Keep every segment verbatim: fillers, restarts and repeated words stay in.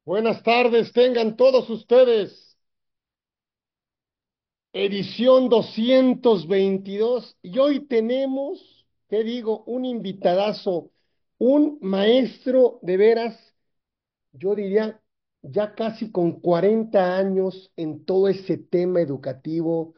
Buenas tardes, tengan todos ustedes. Edición doscientos veintidós y hoy tenemos, ¿qué digo? Un invitadazo, un maestro de veras, yo diría, ya casi con cuarenta años en todo ese tema educativo,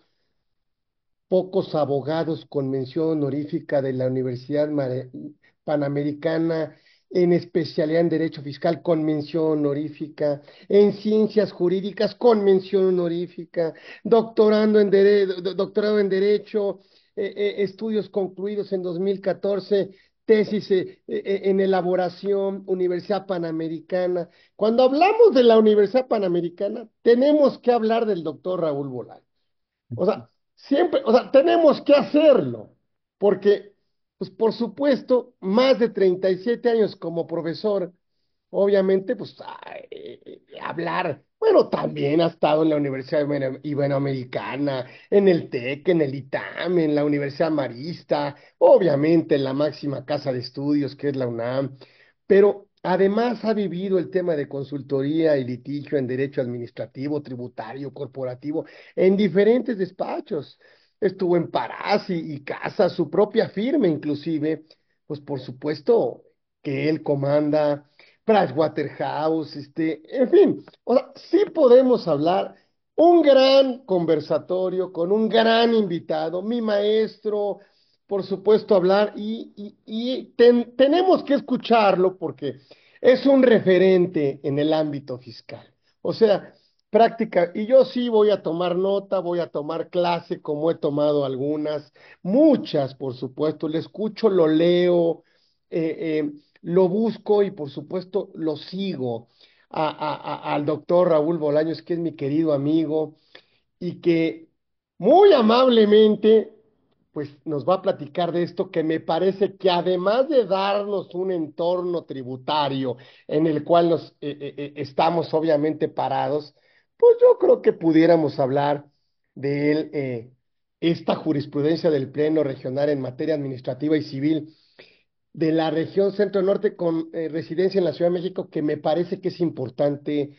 pocos abogados con mención honorífica de la Universidad Mare- Panamericana, en especialidad en Derecho Fiscal con mención honorífica, en Ciencias Jurídicas con mención honorífica, doctorando en dere- do- doctorado en Derecho, eh, eh, estudios concluidos en dos mil catorce, tesis eh, eh, en elaboración, Universidad Panamericana. Cuando hablamos de la Universidad Panamericana, tenemos que hablar del doctor Raúl Bolaños. O sea, siempre, o sea, tenemos que hacerlo, porque, pues por supuesto, más de treinta y siete años como profesor, obviamente, pues ay, eh, hablar, bueno, también ha estado en la Universidad Ibero- Iberoamericana, en el TEC, en el ITAM, en la Universidad Marista, obviamente en la máxima casa de estudios que es la UNAM, pero además ha vivido el tema de consultoría y litigio en derecho administrativo, tributario, corporativo, en diferentes despachos. Estuvo en Parás y, y Casa, su propia firma inclusive, pues por supuesto que él comanda Pricewaterhouse, este, en fin, o sea, sí podemos hablar un gran conversatorio con un gran invitado, mi maestro, por supuesto, hablar y, y- y ten- tenemos que escucharlo porque es un referente en el ámbito fiscal. O sea, práctica, y yo sí voy a tomar nota, voy a tomar clase como he tomado algunas, muchas, por supuesto, le escucho, lo leo, eh, eh, lo busco y por supuesto lo sigo a- a- a- al doctor Raúl Bolaños, que es mi querido amigo y que muy amablemente pues nos va a platicar de esto que me parece que además de darnos un entorno tributario en el cual nos eh, eh, eh, estamos obviamente parados, pues yo creo que pudiéramos hablar de él, eh, esta jurisprudencia del Pleno Regional en materia administrativa y civil de la región centro-norte con eh, residencia en la Ciudad de México, que me parece que es importante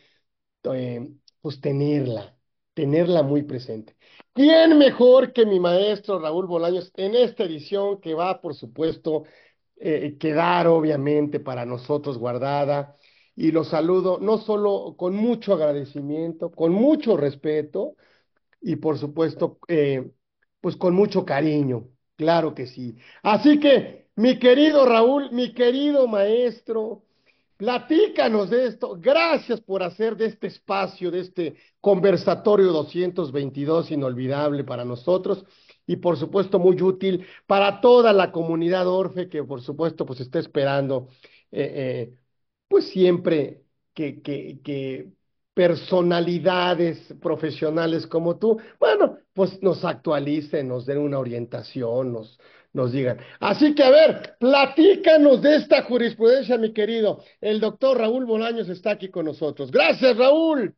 eh, pues tenerla, tenerla muy presente. ¿Quién mejor que mi maestro Raúl Bolaños en esta edición que va, por supuesto, eh, quedar obviamente para nosotros guardada? Y lo saludo no solo con mucho agradecimiento, con mucho respeto, y por supuesto, eh, pues con mucho cariño, claro que sí. Así que, mi querido Raúl, mi querido maestro, platícanos de esto. Gracias por hacer de este espacio, de este conversatorio doscientos veintidós inolvidable para nosotros y por supuesto muy útil para toda la comunidad Orfe que por supuesto pues está esperando eh, eh, pues siempre que, que, que personalidades profesionales como tú, bueno, pues nos actualicen, nos den una orientación, nos, nos digan. Así que, a ver, platícanos de esta jurisprudencia, mi querido. El doctor Raúl Bolaños está aquí con nosotros. Gracias, Raúl.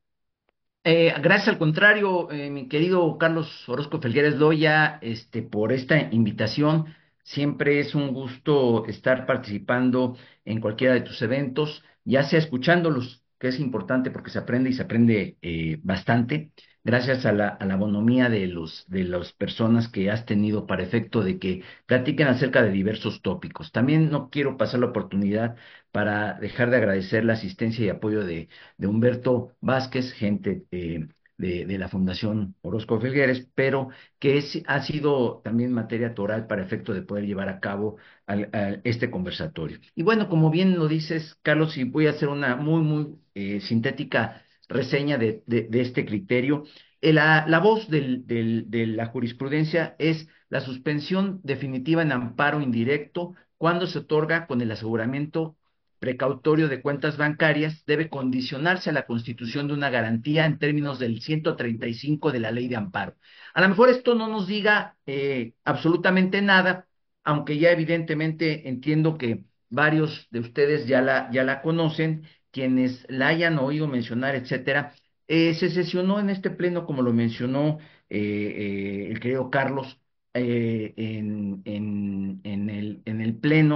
Eh, gracias al contrario, eh, mi querido Carlos Orozco Felgueres Loya, este, por esta invitación. Siempre es un gusto estar participando en cualquiera de tus eventos, ya sea escuchándolos, que es importante porque se aprende y se aprende eh, bastante, gracias a la, a la bonomía de los, de las personas que has tenido para efecto de que platiquen acerca de diversos tópicos. También no quiero pasar la oportunidad para dejar de agradecer la asistencia y apoyo de de Humberto Vázquez, gente eh, de, de la Fundación Orozco Felgueres, pero que es, ha sido también materia toral para efecto de poder llevar a cabo al- al- este conversatorio. Y bueno, como bien lo dices, Carlos, y voy a hacer una muy, muy eh, sintética reseña de, de- de este criterio. Eh, La, la voz del- del- de la jurisprudencia es la suspensión definitiva en amparo indirecto cuando se otorga con el aseguramiento precautorio de cuentas bancarias debe condicionarse a la constitución de una garantía en términos del ciento treinta y cinco de la ley de amparo. A lo mejor esto no nos diga eh, absolutamente nada, aunque ya evidentemente entiendo que varios de ustedes ya la, ya la conocen, quienes la hayan oído mencionar, etcétera. Eh, se sesionó en este pleno, como lo mencionó eh, eh, el querido Carlos, eh, en, en, en el, en el pleno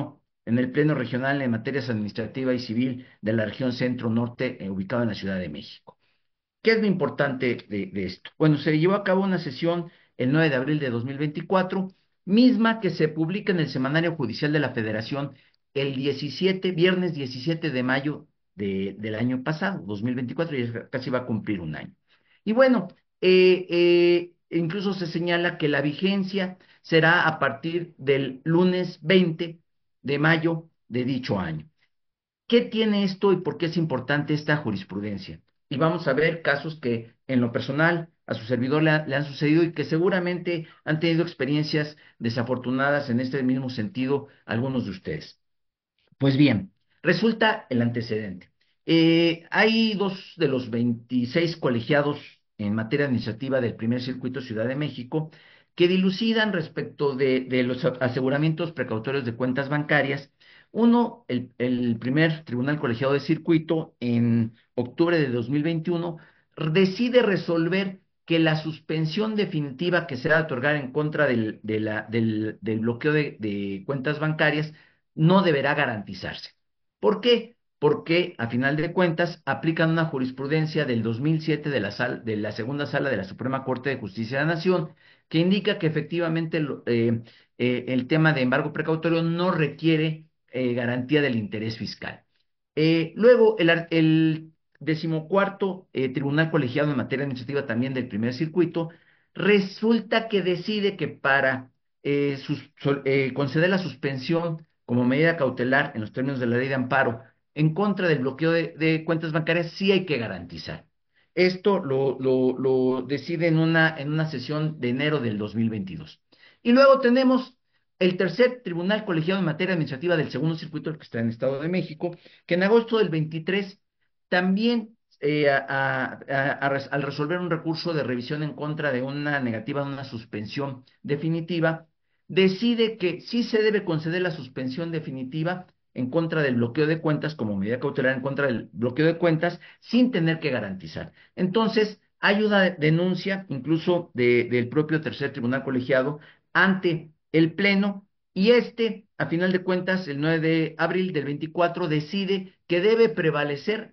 en el Pleno Regional en Materias Administrativa y Civil de la región Centro-Norte, eh, ubicado en la Ciudad de México. ¿Qué es lo importante de, de esto? Bueno, se llevó a cabo una sesión el nueve de abril de dos mil veinticuatro, misma que se publica en el Semanario Judicial de la Federación el diecisiete, viernes diecisiete de mayo de, del año pasado, dos mil veinticuatro, y ya casi va a cumplir un año. Y bueno, eh, eh, incluso se señala que la vigencia será a partir del lunes veinte de mayo de dicho año. ¿Qué tiene esto y por qué es importante esta jurisprudencia? Y vamos a ver casos que en lo personal a su servidor le, ha- le han sucedido y que seguramente han tenido experiencias desafortunadas en este mismo sentido algunos de ustedes. Pues bien, resulta el antecedente. Eh, hay dos de los veintiséis colegiados en materia administrativa del primer circuito Ciudad de México que dilucidan respecto de, de los aseguramientos precautorios de cuentas bancarias. Uno, el, el primer tribunal colegiado de circuito, en octubre de dos mil veintiuno, decide resolver que la suspensión definitiva que se va a otorgar en contra del, de la- del- del bloqueo de de cuentas bancarias no deberá garantizarse. ¿Por qué? Porque, a final de cuentas, aplican una jurisprudencia del dos mil siete de la, sal, de la segunda sala de la Suprema Corte de Justicia de la Nación, que indica que efectivamente lo- eh, eh, el tema de embargo precautorio no requiere eh, garantía del interés fiscal. Eh, luego, el, ar- el decimocuarto eh, Tribunal Colegiado en Materia Administrativa también del primer circuito, resulta que decide que para eh, sus- sol- eh, conceder la suspensión como medida cautelar en los términos de la ley de amparo en contra del bloqueo de, de cuentas bancarias, sí hay que garantizar. Esto lo, lo, lo decide en una, en una sesión de enero del dos mil veintidós. Y luego tenemos el tercer tribunal colegiado en materia administrativa del segundo circuito, el que está en el Estado de México, que en agosto del veintitrés también eh, a- a- a- a res- al resolver un recurso de revisión en contra de una negativa de una suspensión definitiva, decide que sí se debe conceder la suspensión definitiva en contra del bloqueo de cuentas como medida cautelar en contra del bloqueo de cuentas sin tener que garantizar. Entonces, hay una denuncia incluso de- del propio tercer tribunal colegiado ante el Pleno y este, a final de cuentas, el nueve de abril del veinticuatro, decide que debe prevalecer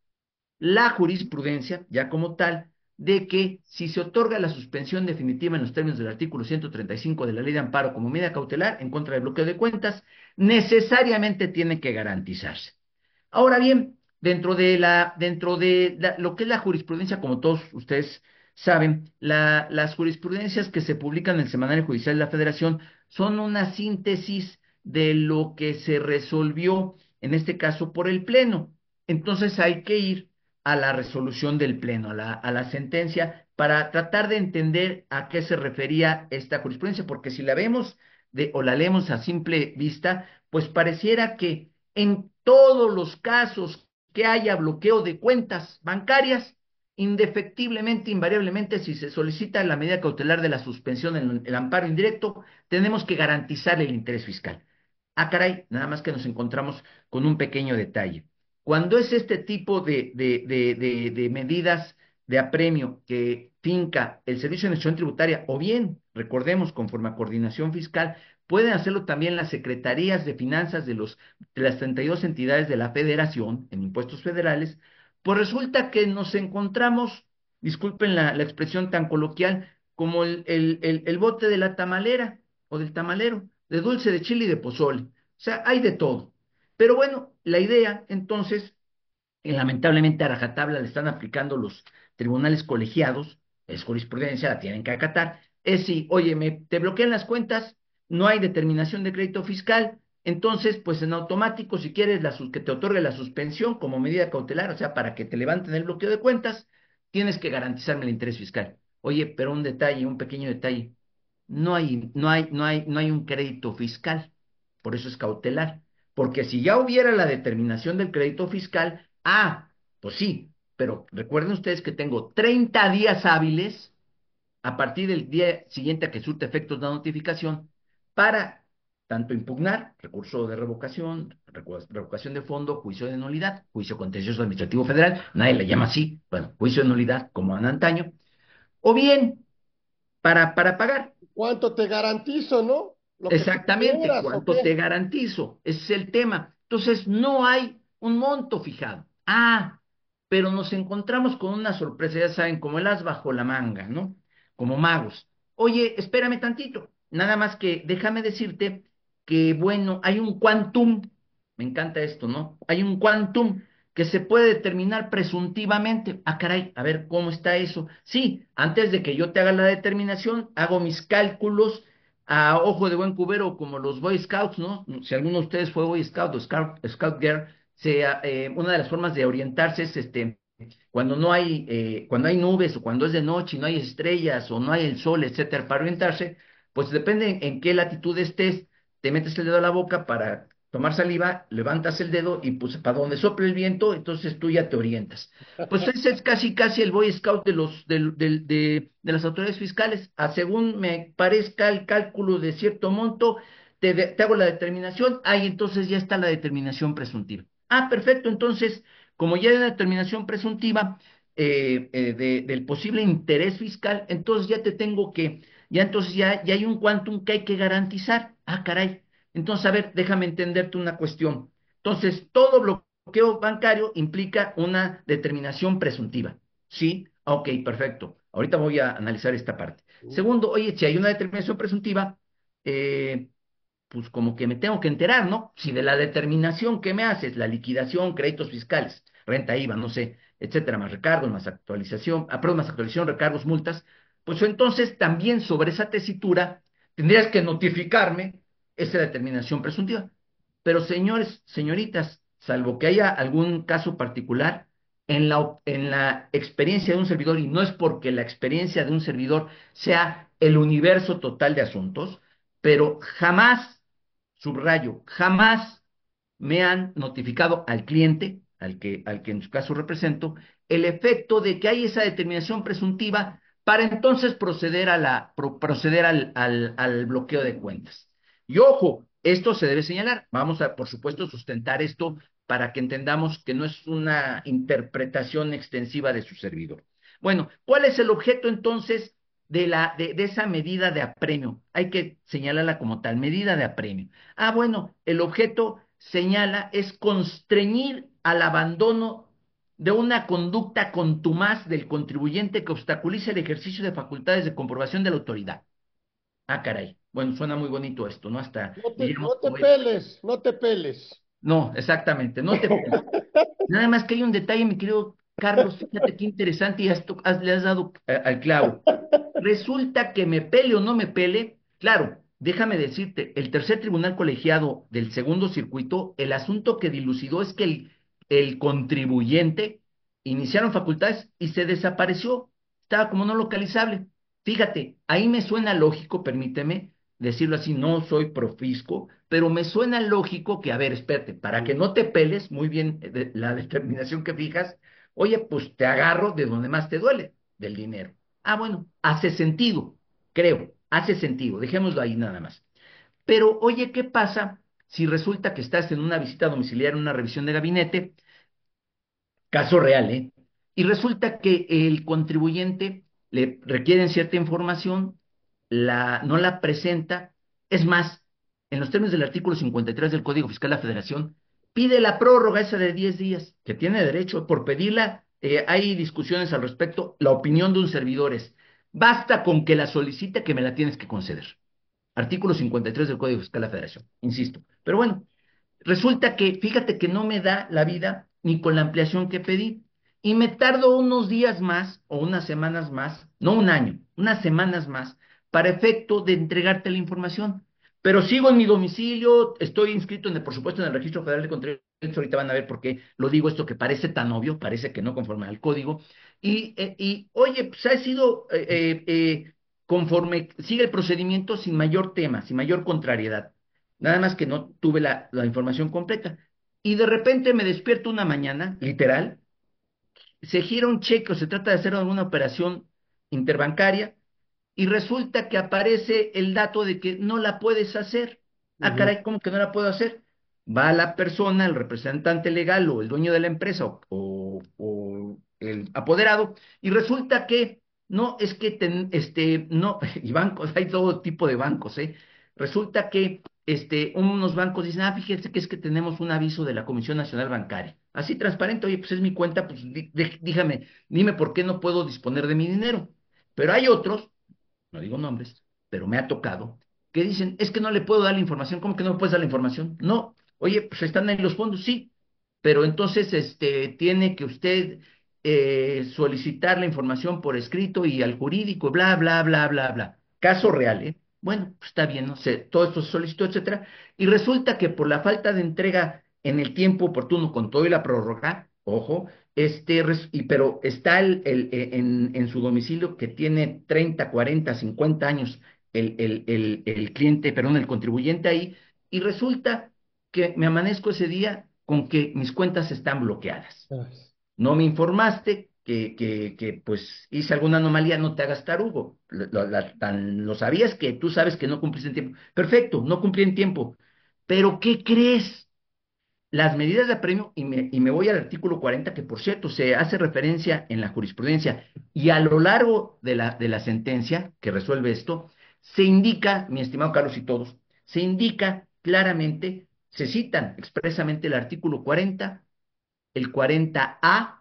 la jurisprudencia, ya como tal, de que si se otorga la suspensión definitiva en los términos del artículo ciento treinta y cinco de la Ley de Amparo como medida cautelar en contra del bloqueo de cuentas, necesariamente tiene que garantizarse. Ahora bien, dentro de la, dentro de la- lo que es la jurisprudencia, como todos ustedes saben, la- las jurisprudencias que se publican en el Semanario Judicial de la Federación son una síntesis de lo que se resolvió, en este caso, por el Pleno. Entonces hay que ir a la resolución del Pleno, a la, a la sentencia, para tratar de entender a qué se refería esta jurisprudencia, porque si la vemos de, o la leemos a simple vista, pues pareciera que en todos los casos que haya bloqueo de cuentas bancarias, indefectiblemente, invariablemente, si se solicita la medida cautelar de la suspensión en el amparo indirecto, tenemos que garantizar el interés fiscal. Ah, caray, nada más que nos encontramos con un pequeño detalle. Cuando es este tipo de, de, de, de, de medidas de apremio que finca el Servicio de Administración Tributaria, o bien, recordemos, conforme a coordinación fiscal, pueden hacerlo también las secretarías de finanzas de, los, de las treinta y dos entidades de la federación en impuestos federales, pues resulta que nos encontramos, disculpen la, la expresión tan coloquial, como el, el, el, el bote de la tamalera o del tamalero, de dulce de chile y de pozole. O sea, hay de todo. Pero bueno, la idea entonces y lamentablemente a rajatabla le están aplicando los tribunales colegiados, es jurisprudencia, la tienen que acatar, es si, oye, me, te bloquean las cuentas, no hay determinación de crédito fiscal, entonces, pues en automático, si quieres la, que te otorgue la suspensión como medida cautelar, o sea, para que te levanten el bloqueo de cuentas, tienes que garantizarme el interés fiscal. Oye, pero un detalle, un pequeño detalle, no hay, no hay, no hay, no hay un crédito fiscal, por eso es cautelar. Porque si ya hubiera la determinación del crédito fiscal, ah, pues sí, pero recuerden ustedes que tengo treinta días hábiles a partir del día siguiente a que surte efectos la notificación para tanto impugnar, recurso de revocación, revocación de fondo, juicio de nulidad, juicio contencioso administrativo federal, nadie le llama así, bueno, juicio de nulidad como en antaño, o bien para, para pagar. ¿Cuánto te garantizo, no? ¿Lo que tú Exactamente, quieras o ¿cuánto te qué? garantizo? Ese es el tema. Entonces, no hay un monto fijado. Ah, pero nos encontramos con una sorpresa, ya saben, como el as bajo la manga, ¿no? Como magos. Oye, espérame tantito. Nada más que déjame decirte que, bueno, hay un quantum, me encanta esto, ¿no? Hay un quantum que se puede determinar presuntivamente. Ah, caray, a ver, ¿cómo está eso? Sí, antes de que yo te haga la determinación, hago mis cálculos a ojo de buen cubero, como los Boy Scouts, ¿no? Si alguno de ustedes fue Boy Scout o Scout, Scout Girl, se, eh, una de las formas de orientarse es este, cuando no hay, eh, cuando hay nubes o cuando es de noche y no hay estrellas o no hay el sol, etcétera, para orientarse, pues depende en, en qué latitud estés, te metes el dedo a la boca para tomar saliva, levantas el dedo y pues para donde sople el viento, entonces tú ya te orientas. Pues ese es casi casi el Boy Scout de los del- del- de, de las autoridades fiscales. A según me parezca el cálculo de cierto monto, te, de- te hago la determinación, ahí entonces ya está la determinación presuntiva. Ah, perfecto, entonces, como ya hay una determinación presuntiva eh, eh, de- del posible interés fiscal, entonces ya te tengo que, ya entonces ya, ya hay un quantum que hay que garantizar. Ah, caray. Entonces, a ver, déjame entenderte una cuestión. Entonces, todo bloqueo bancario implica una determinación presuntiva. ¿Sí? Ok, perfecto. Ahorita voy a analizar esta parte. Mm. Segundo, oye, si hay una determinación presuntiva, eh, pues como que me tengo que enterar, ¿no? Si de la determinación que me haces, la liquidación, créditos fiscales, renta I V A, no sé, etcétera, más recargos, más actualización, ah, perdón, más actualización, recargos, multas, pues entonces también sobre esa tesitura tendrías que notificarme esa determinación presuntiva. Pero señores, señoritas, salvo que haya algún caso particular, en la, op- en la experiencia de un servidor, y no es porque la experiencia de un servidor sea el universo total de asuntos, pero jamás, subrayo, jamás me han notificado al cliente, al que, al que en su caso represento, el efecto de que hay esa determinación presuntiva para entonces proceder, a la, pro- proceder al, al, al bloqueo de cuentas. Y ojo, esto se debe señalar. Vamos a, por supuesto, sustentar esto para que entendamos que no es una interpretación extensiva de su servidor. Bueno, ¿cuál es el objeto entonces de, la, de, de esa medida de apremio? Hay que señalarla como tal, medida de apremio. Ah, bueno, el objeto señala es constreñir al abandono de una conducta contumaz del contribuyente que obstaculice el ejercicio de facultades de comprobación de la autoridad. Ah, caray. Bueno, suena muy bonito esto, ¿no? Hasta No te, diríamos no te poético. peles, no te peles. No, exactamente, no te... Nada más que hay un detalle, mi querido Carlos, fíjate qué interesante y has to- has- le has dado eh, al clavo. Resulta que me pele o no me pele, claro, déjame decirte, el tercer tribunal colegiado del segundo circuito, el asunto que dilucidó es que el, el contribuyente iniciaron facultades y se desapareció, estaba como no localizable. Fíjate, ahí me suena lógico, permíteme decirlo así, no soy profisco, pero me suena lógico que, a ver, espérate, para que no te peles, muy bien eh, de- la determinación que fijas, oye, pues te agarro de donde más te duele, del dinero. Ah, bueno, hace sentido, creo, hace sentido, dejémoslo ahí nada más. Pero, oye, ¿qué pasa si resulta que estás en una visita domiciliaria, en una revisión de gabinete, caso real, ¿eh? Y resulta que el contribuyente le requieren cierta información, la, no la presenta, es más, en los términos del artículo cincuenta y tres del Código Fiscal de la Federación, pide la prórroga esa de diez días, que tiene derecho, por pedirla, eh, hay discusiones al respecto, la opinión de un servidor es, basta con que la solicite que me la tienes que conceder. Artículo cincuenta y tres del Código Fiscal de la Federación, insisto. Pero bueno, resulta que, fíjate que no me da la vida ni con la ampliación que pedí. Y me tardo unos días más o unas semanas más, no un año, unas semanas más, para efecto de entregarte la información. Pero sigo en mi domicilio, estoy inscrito, en el, por supuesto, en el Registro Federal de Contribuyentes. Ahorita van a ver por qué lo digo esto que parece tan obvio, parece que no conforme al código. Y, eh, y oye, pues ha sido eh, eh, eh, conforme sigue el procedimiento sin mayor tema, sin mayor contrariedad. Nada más que no tuve la, la información completa. Y de repente me despierto una mañana, literal, se gira un cheque o se trata de hacer alguna operación interbancaria y resulta que aparece el dato de que no la puedes hacer. Ah, Ujú. caray, ¿cómo que no la puedo hacer? Va la persona, el representante legal o el dueño de la empresa o, o- o el apoderado y resulta que no, es que ten- este, no, y bancos, hay todo tipo de bancos, ¿eh? Resulta que este, unos bancos dicen, ah, fíjese que es que tenemos un aviso de la Comisión Nacional Bancaria. Así transparente, oye, pues es mi cuenta, pues dí- dí- dígame, dime por qué no puedo disponer de mi dinero. Pero hay otros, no digo nombres, pero me ha tocado, que dicen, es que no le puedo dar la información. ¿Cómo que no me puedes dar la información? No, oye, pues están en los fondos, sí, pero entonces este, tiene que usted eh, solicitar la información por escrito y al jurídico, bla, bla, bla, bla, bla. Caso real, ¿eh? Bueno, pues está bien, no sé, todo esto se solicitó, etcétera, y resulta que por la falta de entrega en el tiempo oportuno con todo y la prórroga, ojo, este, res- y, pero está el, el, eh, en, en su domicilio que tiene treinta, cuarenta, cincuenta años el, el, el, el cliente, perdón, el contribuyente ahí, y resulta que me amanezco ese día con que mis cuentas están bloqueadas. Ay, No me informaste que, que, que pues hice alguna anomalía, no te hagas tarugo. Lo, lo- la- tan- lo sabías que tú sabes que no cumpliste en tiempo. Perfecto, no cumplí en tiempo. Pero ¿qué crees? Las medidas de apremio, y me, y me voy al artículo cuarenta, que por cierto se hace referencia en la jurisprudencia y a lo largo de la, de la sentencia que resuelve esto, se indica, mi estimado Carlos y todos, se indica claramente, se citan expresamente el artículo cuarenta, el cuarenta A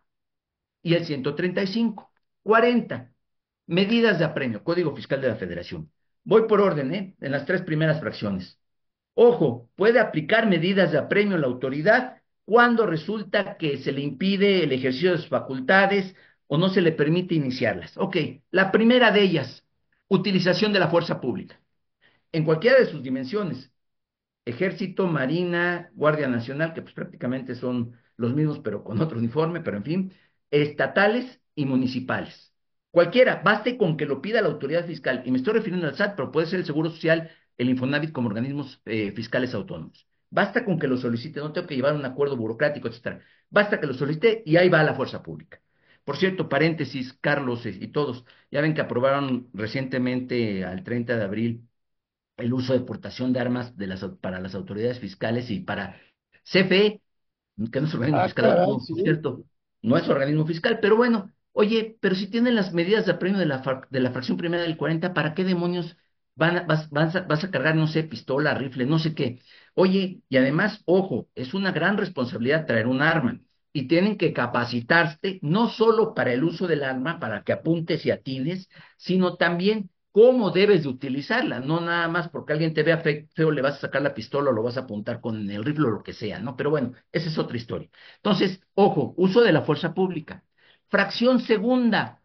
y el ciento treinta y cinco. cuarenta, medidas de apremio, Código Fiscal de la Federación. Voy por orden, ¿eh? En las tres primeras fracciones. Ojo, puede aplicar medidas de apremio a la autoridad cuando resulta que se le impide el ejercicio de sus facultades o no se le permite iniciarlas. Ok, la primera de ellas, utilización de la fuerza pública, en cualquiera de sus dimensiones. Ejército, Marina, Guardia Nacional, que pues prácticamente son los mismos, pero con otro uniforme, pero en fin, estatales y municipales. Cualquiera, baste con que lo pida la autoridad fiscal, y me estoy refiriendo al S A T, pero puede ser el Seguro Social, el Infonavit como organismos eh, fiscales autónomos. Basta con que lo solicite, no tengo que llevar un acuerdo burocrático, etcétera. Basta que lo solicite y ahí va la fuerza pública. Por cierto, paréntesis, Carlos eh, y todos, ya ven que aprobaron recientemente al treinta de abril el uso de portación de armas de las, para las autoridades fiscales y para C F E, que no es organismo ah, fiscal caray, autónomo, por sí. cierto, no es organismo fiscal, pero bueno, oye, pero si tienen las medidas de apremio de la, fra- de la fracción primera del cuarenta, ¿para qué demonios van a- vas, vas a, vas a cargar, no sé, pistola, rifle, no sé qué? Oye, y además, ojo, es una gran responsabilidad traer un arma. Y tienen que capacitarte no solo para el uso del arma, para que apuntes y atines, sino también cómo debes de utilizarla, no nada más porque alguien te vea fe- feo, le vas a sacar la pistola o lo vas a apuntar con el rifle o lo que sea, ¿no? Pero bueno, esa es otra historia. Entonces, ojo, uso de la fuerza pública. Fracción segunda,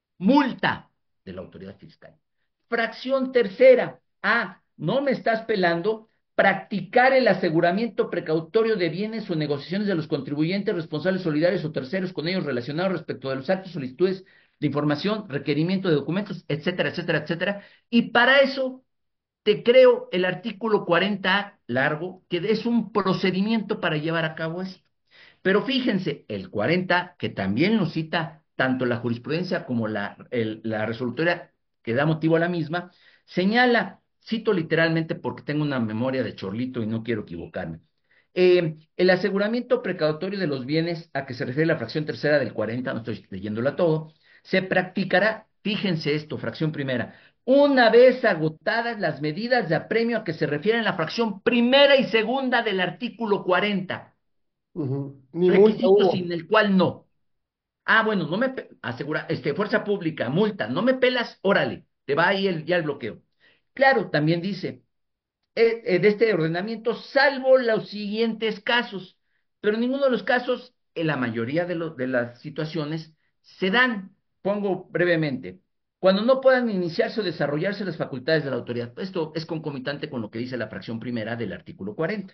multa de la autoridad fiscal. Fracción tercera, ah, no me estás pelando, practicar el aseguramiento precautorio de bienes o negociaciones de los contribuyentes responsables solidarios o terceros con ellos relacionados respecto de los actos, solicitudes de información, requerimiento de documentos, etcétera, etcétera, etcétera. Y para eso te creo el artículo cuarenta largo, que es un procedimiento para llevar a cabo esto. Pero fíjense, el cuarenta, que también lo cita tanto la jurisprudencia como la, el- la resolutoria que da motivo a la misma, señala, cito literalmente porque tengo una memoria de chorlito y no quiero equivocarme, eh, el aseguramiento precautorio de los bienes a que se refiere la fracción tercera del cuarenta, no estoy leyéndola todo, se practicará, fíjense esto, fracción primera, una vez agotadas las medidas de apremio a que se refieren la fracción primera y segunda del artículo cuarenta, Ujú. Ni multa requisito hubo. sin el cual no. Ah, bueno, no me pe- asegura, este, fuerza pública, multa, no me pelas, órale, te va ahí el, ya el bloqueo. Claro, también dice, eh, eh, de este ordenamiento, salvo los siguientes casos, pero en ninguno de los casos, en la mayoría de, lo- de las situaciones, se dan, pongo brevemente, cuando no puedan iniciarse o desarrollarse las facultades de la autoridad. Esto es concomitante con lo que dice la fracción primera del artículo cuarenta.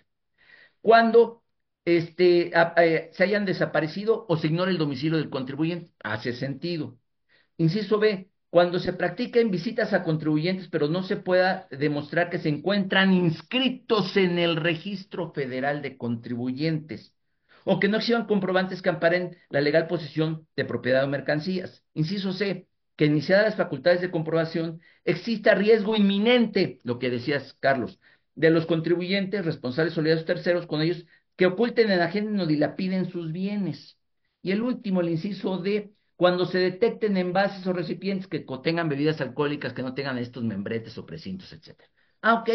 Cuando este, a- eh, se hayan desaparecido o se ignore el domicilio del contribuyente, hace sentido. Inciso B, cuando se practiquen visitas a contribuyentes, pero no se pueda demostrar que se encuentran inscritos en el Registro Federal de Contribuyentes, o que no exhiban comprobantes que amparen la legal posesión de propiedad o mercancías. Inciso C, que iniciadas las facultades de comprobación, exista riesgo inminente, lo que decías, Carlos, de los contribuyentes responsables solidarios terceros con ellos que oculten, enajenen o dilapiden sus bienes. Y el último, el inciso D, cuando se detecten envases o recipientes que contengan bebidas alcohólicas que no tengan estos membretes o precintos, etcétera. Ah, ok.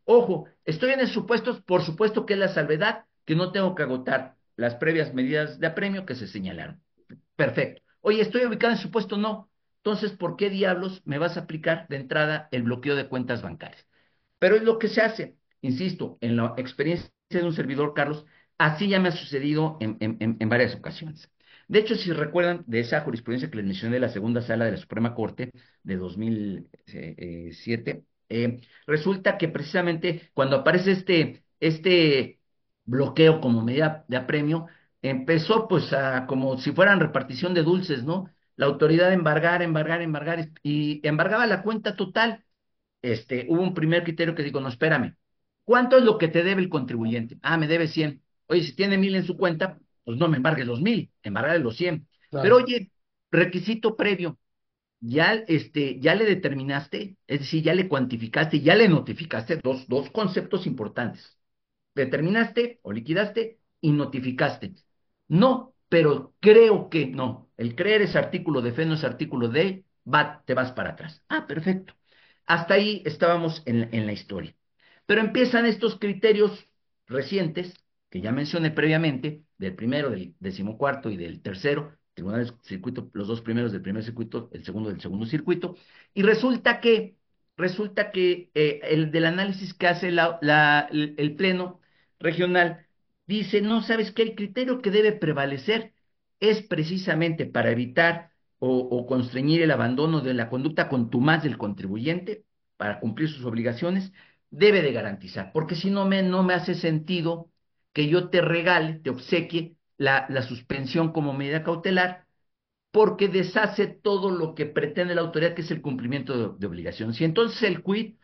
Ojo, estoy en el supuesto, por supuesto que es la salvedad, que no tengo que agotar las previas medidas de apremio que se señalaron. Perfecto. Oye, estoy ubicado en supuesto, no. Entonces, ¿por qué diablos me vas a aplicar de entrada el bloqueo de cuentas bancarias? Pero es lo que se hace, insisto, en la experiencia de un servidor, Carlos, así ya me ha sucedido en, en, en, en varias ocasiones. De hecho, si recuerdan de esa jurisprudencia que les mencioné de la segunda sala de la Suprema Corte de dos mil siete, eh, resulta que precisamente cuando aparece este, este bloqueo como medida de apremio, empezó pues a como si fueran repartición de dulces, ¿no? La autoridad embargar, embargar, embargar, y embargaba la cuenta total. Este, hubo un primer criterio que digo, no, espérame, ¿cuánto es lo que te debe el contribuyente? Ah, me debe cien. Oye, si tiene mil en su cuenta, pues no me embargues los mil, embargale los cien. Pero Claro. oye, requisito previo, ya, este, ya le determinaste, es decir, ya le cuantificaste, ya le notificaste, dos, dos conceptos importantes. Determinaste o liquidaste y notificaste. No, pero creo que no. El creer es artículo de fe, no es artículo de, va, te vas para atrás. Ah, perfecto. Hasta ahí estábamos en, en la historia. Pero empiezan estos criterios recientes, que ya mencioné previamente, del primero, del decimocuarto y del tercero, tribunal del circuito, los dos primeros del primer circuito, el segundo del segundo circuito, y resulta que, resulta que eh, el del análisis que hace la, la, el, el Pleno regional dice, no, ¿sabes qué? El criterio que debe prevalecer es precisamente para evitar o, o constreñir el abandono de la conducta contumaz del contribuyente para cumplir sus obligaciones, debe de garantizar, porque si no me, no me hace sentido que yo te regale, te obsequie la, la suspensión como medida cautelar, porque deshace todo lo que pretende la autoridad, que es el cumplimiento de, de obligaciones. Y entonces el quid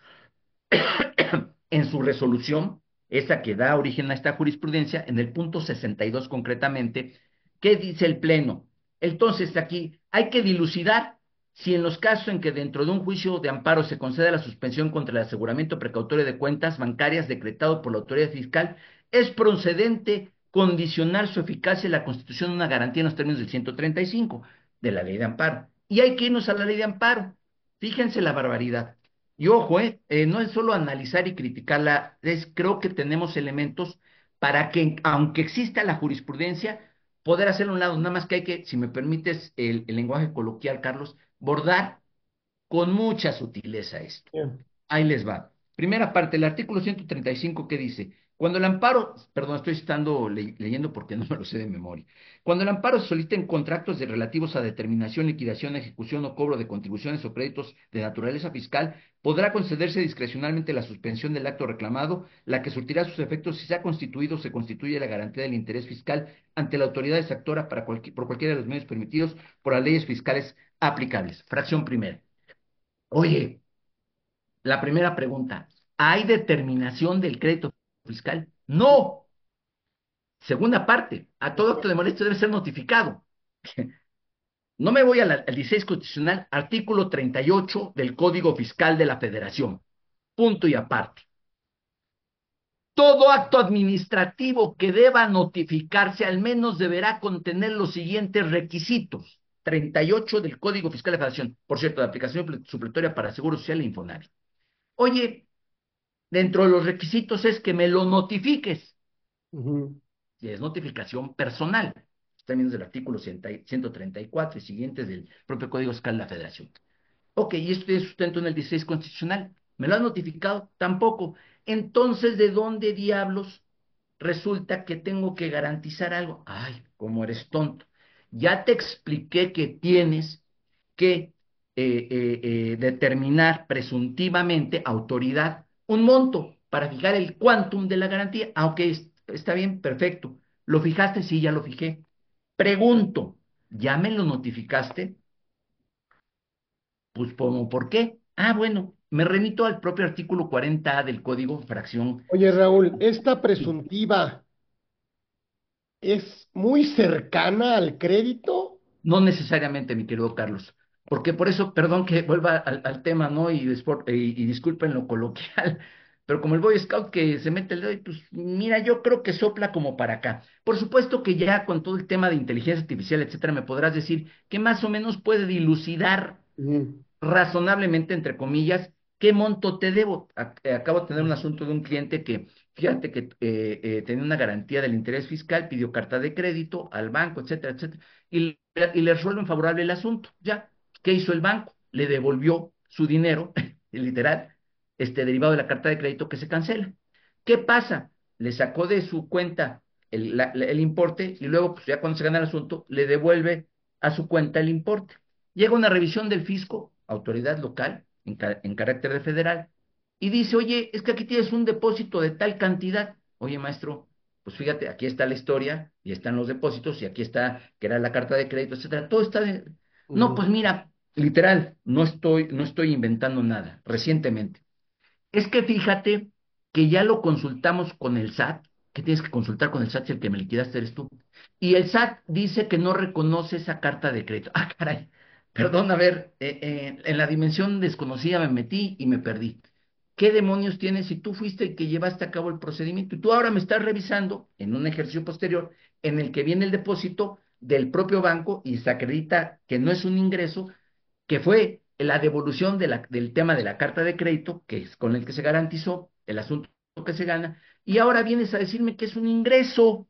en su resolución, esa que da origen a esta jurisprudencia, en el punto sesenta y dos concretamente, ¿qué dice el Pleno? Entonces, aquí hay que dilucidar si en los casos en que dentro de un juicio de amparo se concede la suspensión contra el aseguramiento precautorio de cuentas bancarias decretado por la autoridad fiscal, es procedente condicionar su eficacia en la constitución de una garantía en los términos del ciento treinta y cinco de la ley de amparo. Y hay que irnos a la ley de amparo. Fíjense la barbaridad. Y ojo, eh, eh, no es solo analizar y criticarla, es, creo que tenemos elementos para que, aunque exista la jurisprudencia, poder hacerlo a un lado. Nada más que hay que, si me permites el, el lenguaje coloquial, Carlos, bordar con mucha sutileza esto. Bien. Ahí les va. Primera parte, el artículo ciento treinta y cinco que dice, cuando el amparo, perdón, estoy estando le- leyendo porque no me lo sé de memoria. Cuando el amparo se solicita en contratos de relativos a determinación, liquidación, ejecución o cobro de contribuciones o créditos de naturaleza fiscal, podrá concederse discrecionalmente la suspensión del acto reclamado, la que surtirá sus efectos si se ha constituido o se constituye la garantía del interés fiscal ante la autoridad exactora para cualquier, por cualquiera de los medios permitidos por las leyes fiscales aplicables. Fracción primera. Oye, la primera pregunta, ¿hay determinación del crédito fiscal? No. Segunda parte, a todo acto de molestia debe ser notificado. No me voy a la- al dieciséis constitucional, artículo treinta y ocho del Código Fiscal de la Federación. Punto y aparte. Todo acto administrativo que deba notificarse al menos deberá contener los siguientes requisitos. treinta y ocho del Código Fiscal de la Federación. Por cierto, de aplicación supletoria para Seguro Social e Infonavit. Oye, dentro de los requisitos es que me lo notifiques. Ujú. Y es notificación personal, términos del artículo ciento treinta y cuatro y siguientes del propio Código Fiscal de la Federación. Ok, y esto tiene sustento en el dieciséis constitucional. ¿Me lo han notificado? Tampoco. Entonces, ¿de dónde diablos resulta que tengo que garantizar algo? Ay, cómo eres tonto. Ya te expliqué que tienes que eh, eh, eh, determinar presuntivamente autoridad un monto para fijar el quantum de la garantía. Aunque ah, está bien, perfecto. ¿Lo fijaste? Sí, ya lo fijé. Pregunto, ¿ya me lo notificaste? Pues, ¿cómo por qué? Ah, bueno, me remito al propio artículo cuarenta A del Código, fracción. Oye, Raúl, esta presuntiva es muy cercana al crédito. No necesariamente, mi querido Carlos, porque por eso, perdón que vuelva al, al tema, ¿no? Y, después, y, y disculpen lo coloquial, pero como el Boy Scout que se mete el dedo, y pues mira, yo creo que sopla como para acá. Por supuesto que ya con todo el tema de inteligencia artificial, etcétera, me podrás decir que más o menos puede dilucidar Ujú. razonablemente, entre comillas, ¿qué monto te debo? Ac- eh, Acabo de tener un Ujú. asunto de un cliente que, fíjate que eh, eh, tenía una garantía del interés fiscal, pidió carta de crédito al banco, etcétera, etcétera, y, le- y le resuelven favorable el asunto. Ya, ¿qué hizo el banco? Le devolvió su dinero, literal, este derivado de la carta de crédito que se cancela. ¿Qué pasa? Le sacó de su cuenta el, la- la- el importe y luego, pues ya cuando se gana el asunto, le devuelve a su cuenta el importe. Llega una revisión del fisco, autoridad local, en, ca- en carácter de federal, y dice, oye, es que aquí tienes un depósito de tal cantidad. Oye, maestro, pues fíjate, aquí está la historia, y están los depósitos, y aquí está, que era la carta de crédito, etcétera. Todo está de... No, Ujú. pues mira, literal, no estoy, no estoy inventando nada, recientemente. Es que fíjate que ya lo consultamos con el S A T, que tienes que consultar con el S A T si el que me liquidaste eres tú. Y el S A T dice que no reconoce esa carta de crédito. Ah, caray. Perdón, a ver, eh, eh, en la dimensión desconocida me metí y me perdí. ¿Qué demonios tienes si tú fuiste el que llevaste a cabo el procedimiento? Y tú ahora me estás revisando en un ejercicio posterior en el que viene el depósito del propio banco y se acredita que no es un ingreso, que fue la devolución de la, del tema de la carta de crédito, que es con el que se garantizó el asunto que se gana, y ahora vienes a decirme que es un ingreso,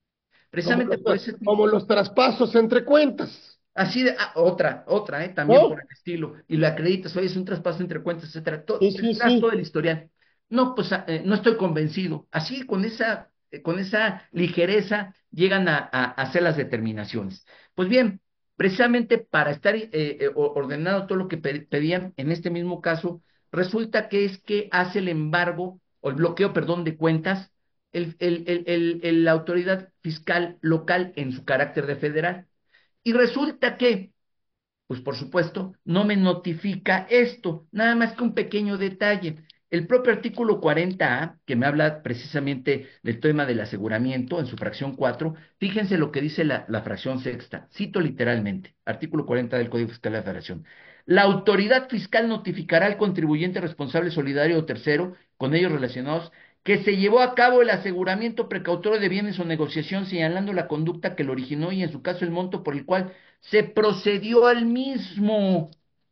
Como precisamente los, por tra- ese tipo. como los traspasos entre cuentas, Así de, ah, otra, otra, ¿eh? También por ¿no? el estilo, y lo acreditas, oye, es un traspaso entre cuentas, etcétera, todo, Sí, te sí, das todo sí. el historial. No, pues ah, eh, no estoy convencido. Así, con esa, eh, con esa ligereza, llegan a, a- a hacer las determinaciones. Pues bien, precisamente para estar eh, eh, o- ordenado todo lo que pe- pedían en este mismo caso, resulta que es que hace el embargo, o el bloqueo, perdón, de cuentas, el, el, el, el- el- la autoridad fiscal local en su carácter de federal. Y resulta que, pues por supuesto, no me notifica esto, nada más que un pequeño detalle. El propio artículo cuarenta A, que me habla precisamente del tema del aseguramiento en su fracción cuatro, fíjense lo que dice la, la fracción sexta, cito literalmente, artículo cuarenta del Código Fiscal de la Federación. La autoridad fiscal notificará al contribuyente responsable solidario o tercero, con ellos relacionados, que se llevó a cabo el aseguramiento precautorio de bienes o negociación, señalando la conducta que lo originó y en su caso el monto por el cual se procedió al mismo.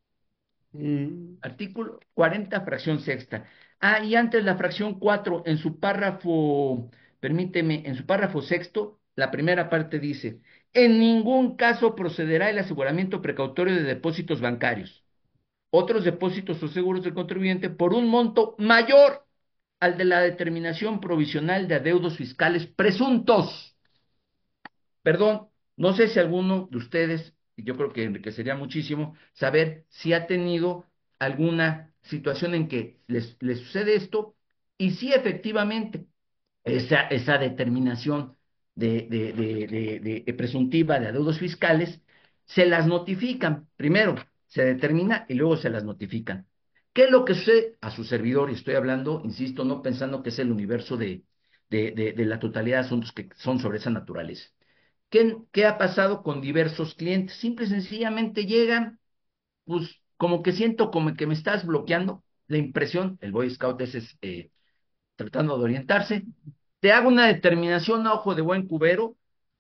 Mm. Artículo cuarenta, fracción sexta. Ah, y antes la fracción cuatro, en su párrafo, permíteme, en su párrafo sexto, la primera parte dice, en ningún caso procederá el aseguramiento precautorio de depósitos bancarios, otros depósitos o seguros del contribuyente por un monto mayor al de la determinación provisional de adeudos fiscales presuntos. Perdón, no sé si alguno de ustedes, y yo creo que enriquecería muchísimo, saber si ha tenido alguna situación en que les, les sucede esto y si efectivamente esa, esa determinación de, de, de, de, de presuntiva de adeudos fiscales se las notifican. Primero se determina y luego se las notifican. ¿Qué es lo que sucede a su servidor? Y estoy hablando, insisto, no pensando que es el universo de, de, de, de la totalidad de asuntos que son sobre esa naturaleza. ¿Qué, qué ha pasado con diversos clientes? Simple y sencillamente llegan, pues como que siento como que me estás bloqueando la impresión, el Boy Scout ese es eh, tratando de orientarse, te hago una determinación a ojo de buen cubero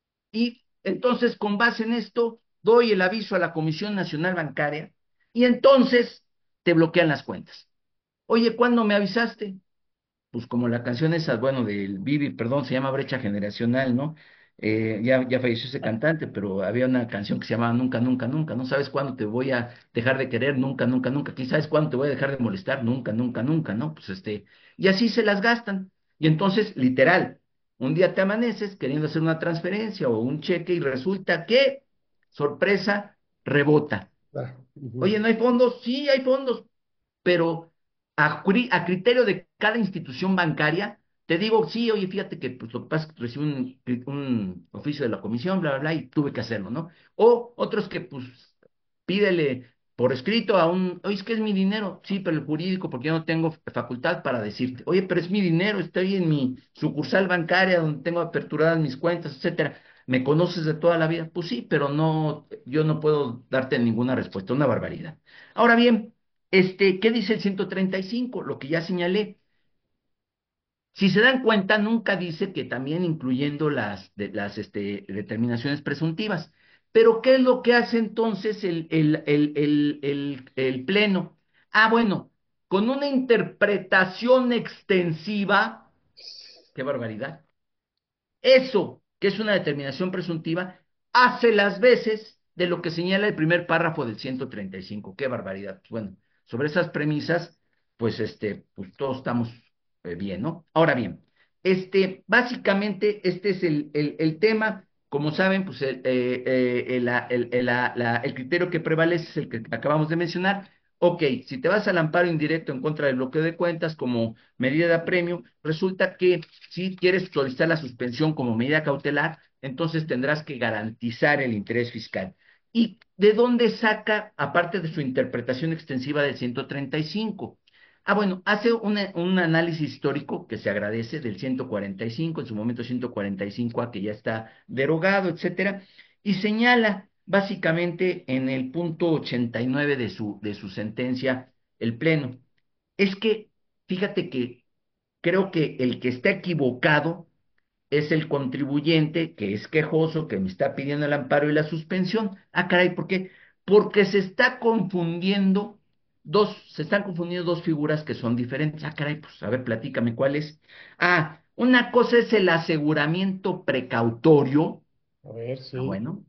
y entonces con base en esto doy el aviso a la Comisión Nacional Bancaria y entonces te bloquean las cuentas. Oye, ¿cuándo me avisaste? Pues como la canción esa, bueno, del Bibi, perdón, se llama Brecha Generacional, ¿no? Eh, ya, ya falleció ese cantante, pero había una canción que se llamaba Nunca, Nunca, Nunca. No sabes cuándo te voy a dejar de querer, nunca, nunca, nunca. ¿Quién sabes cuándo te voy a dejar de molestar? Nunca, nunca, nunca, ¿no? Pues este, y así se las gastan. Y entonces, literal, un día te amaneces queriendo hacer una transferencia o un cheque y resulta que, sorpresa, rebota. Ah, ujú. Oye, ¿no hay fondos? Sí, hay fondos, pero a, a criterio de cada institución bancaria, te digo, sí, oye, fíjate que pues, lo que pasa es que recibí un, un oficio de la comisión, bla, bla, bla, y tuve que hacerlo, ¿no? O otros que, pues, pídele por escrito a un, oye, es que es mi dinero, sí, pero el jurídico, porque yo no tengo facultad para decirte, oye, pero es mi dinero, estoy en mi sucursal bancaria donde tengo aperturadas mis cuentas, etcétera. ¿Me conoces de toda la vida? Pues sí, pero no, yo no puedo darte ninguna respuesta, una barbaridad. Ahora bien, este, ¿qué dice el ciento treinta y cinco? Lo que ya señalé. Si se dan cuenta, nunca dice que también incluyendo las, de, las este, determinaciones presuntivas. Pero ¿qué es lo que hace entonces el, el, el, el, el, el Pleno? Ah, bueno, con una interpretación extensiva, qué barbaridad. Eso, que es una determinación presuntiva, hace las veces de lo que señala el primer párrafo del ciento treinta y cinco. Qué barbaridad. Pues bueno, sobre esas premisas, pues este, pues todos estamos eh, bien, ¿no? Ahora bien, este, básicamente este es el, el, el tema. Como saben, pues el, eh, eh, el, la- el, el, la- la- el criterio que prevalece es el que acabamos de mencionar. Ok, si te vas al amparo indirecto en contra del bloqueo de cuentas como medida de apremio, resulta que si quieres solicitar la suspensión como medida cautelar, entonces tendrás que garantizar el interés fiscal. ¿Y de dónde saca, aparte de su interpretación extensiva del ciento treinta y cinco? Ah, bueno, hace una- un análisis histórico que se agradece del ciento cuarenta y cinco, en su momento ciento cuarenta y cinco a que ya está derogado, etcétera, y señala básicamente en el punto ochenta y nueve de su, de su sentencia el Pleno. Es que, fíjate que creo que el que está equivocado es el contribuyente que es quejoso, que me está pidiendo el amparo y la suspensión. Ah, caray, ¿por qué? Porque se está confundiendo dos, se están confundiendo dos figuras que son diferentes. Ah, caray, pues a ver, platícame cuál es. Ah, una cosa es el aseguramiento precautorio. A ver, Ah, sí. bueno,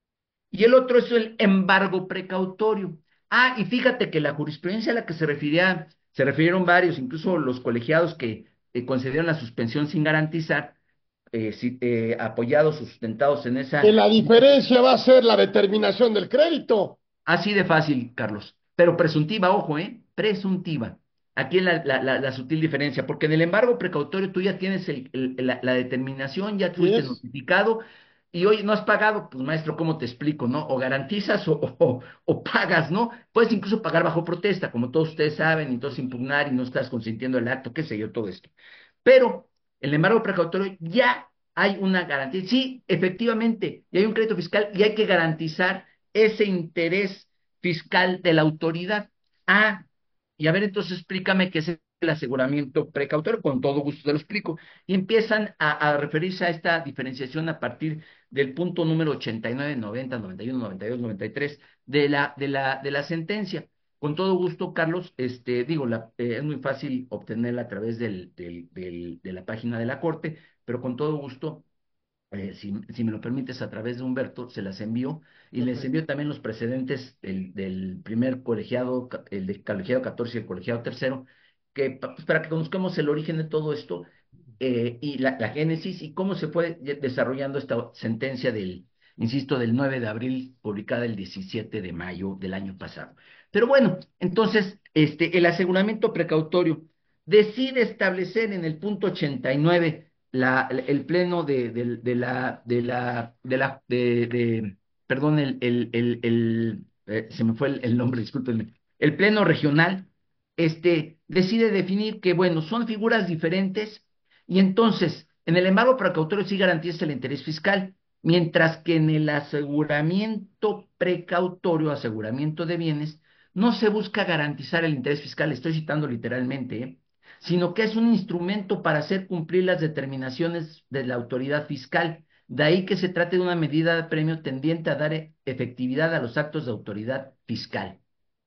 y el otro es el embargo precautorio. Ah, y fíjate que la jurisprudencia a la que se refería, se refirieron varios, incluso los colegiados que eh, concedieron la suspensión sin garantizar, eh, si- eh, apoyados, sustentados en Que esa. la diferencia va a ser la determinación del crédito. Así de fácil, Carlos. Pero presuntiva, ojo, ¿eh? Presuntiva. Aquí es la, la, la, la sutil diferencia, porque en el embargo precautorio tú ya tienes el, el- la, la determinación, ya Y fuiste es, notificado y hoy no has pagado, pues maestro, ¿cómo te explico, no? O garantizas o, o, o pagas, ¿no? Puedes incluso pagar bajo protesta, como todos ustedes saben, y entonces impugnar y no estás consintiendo el acto, qué sé yo, todo esto. Pero el embargo precautorio ya hay una garantía. Sí, efectivamente, y hay un crédito fiscal y hay que garantizar ese interés fiscal de la autoridad. Ah, y a ver, entonces explícame qué es el aseguramiento precautorio, con todo gusto te lo explico. Y empiezan a, a referirse a esta diferenciación a partir del punto número ochenta y nueve, noventa, noventa y uno, noventa y dos, noventa y tres de la, de la, de la sentencia. Con todo gusto, Carlos, este, digo, la, eh, es muy fácil obtenerla a través del, del, del, de la página de la Corte, pero con todo gusto eh, si, si me lo permites, a través de Humberto, se las envío y les perfecto. envío también los precedentes del, del primer colegiado, ca- el del colegiado catorce y el colegiado tercero, que, pa- pues, para que conozcamos el origen de todo esto eh, y la, la génesis y cómo se fue de- desarrollando esta sentencia del, insisto, del nueve de abril, publicada el diecisiete de mayo del año pasado. Pero bueno, entonces, este, el aseguramiento precautorio decide establecer en el punto ochenta y nueve la, el pleno de, de, de la, de la, de la, de, de perdón, el, el, el, el eh, se me fue el, el nombre, discúlpenme, el pleno regional, este, decide definir que, bueno, son figuras diferentes y entonces, en el embargo precautorio sí garantiza el interés fiscal, mientras que en el aseguramiento precautorio, aseguramiento de bienes, no se busca garantizar el interés fiscal, estoy citando literalmente, ¿eh? Sino que es un instrumento para hacer cumplir las determinaciones de la autoridad fiscal. De ahí que se trate de una medida de premio tendiente a dar e- efectividad a los actos de autoridad fiscal.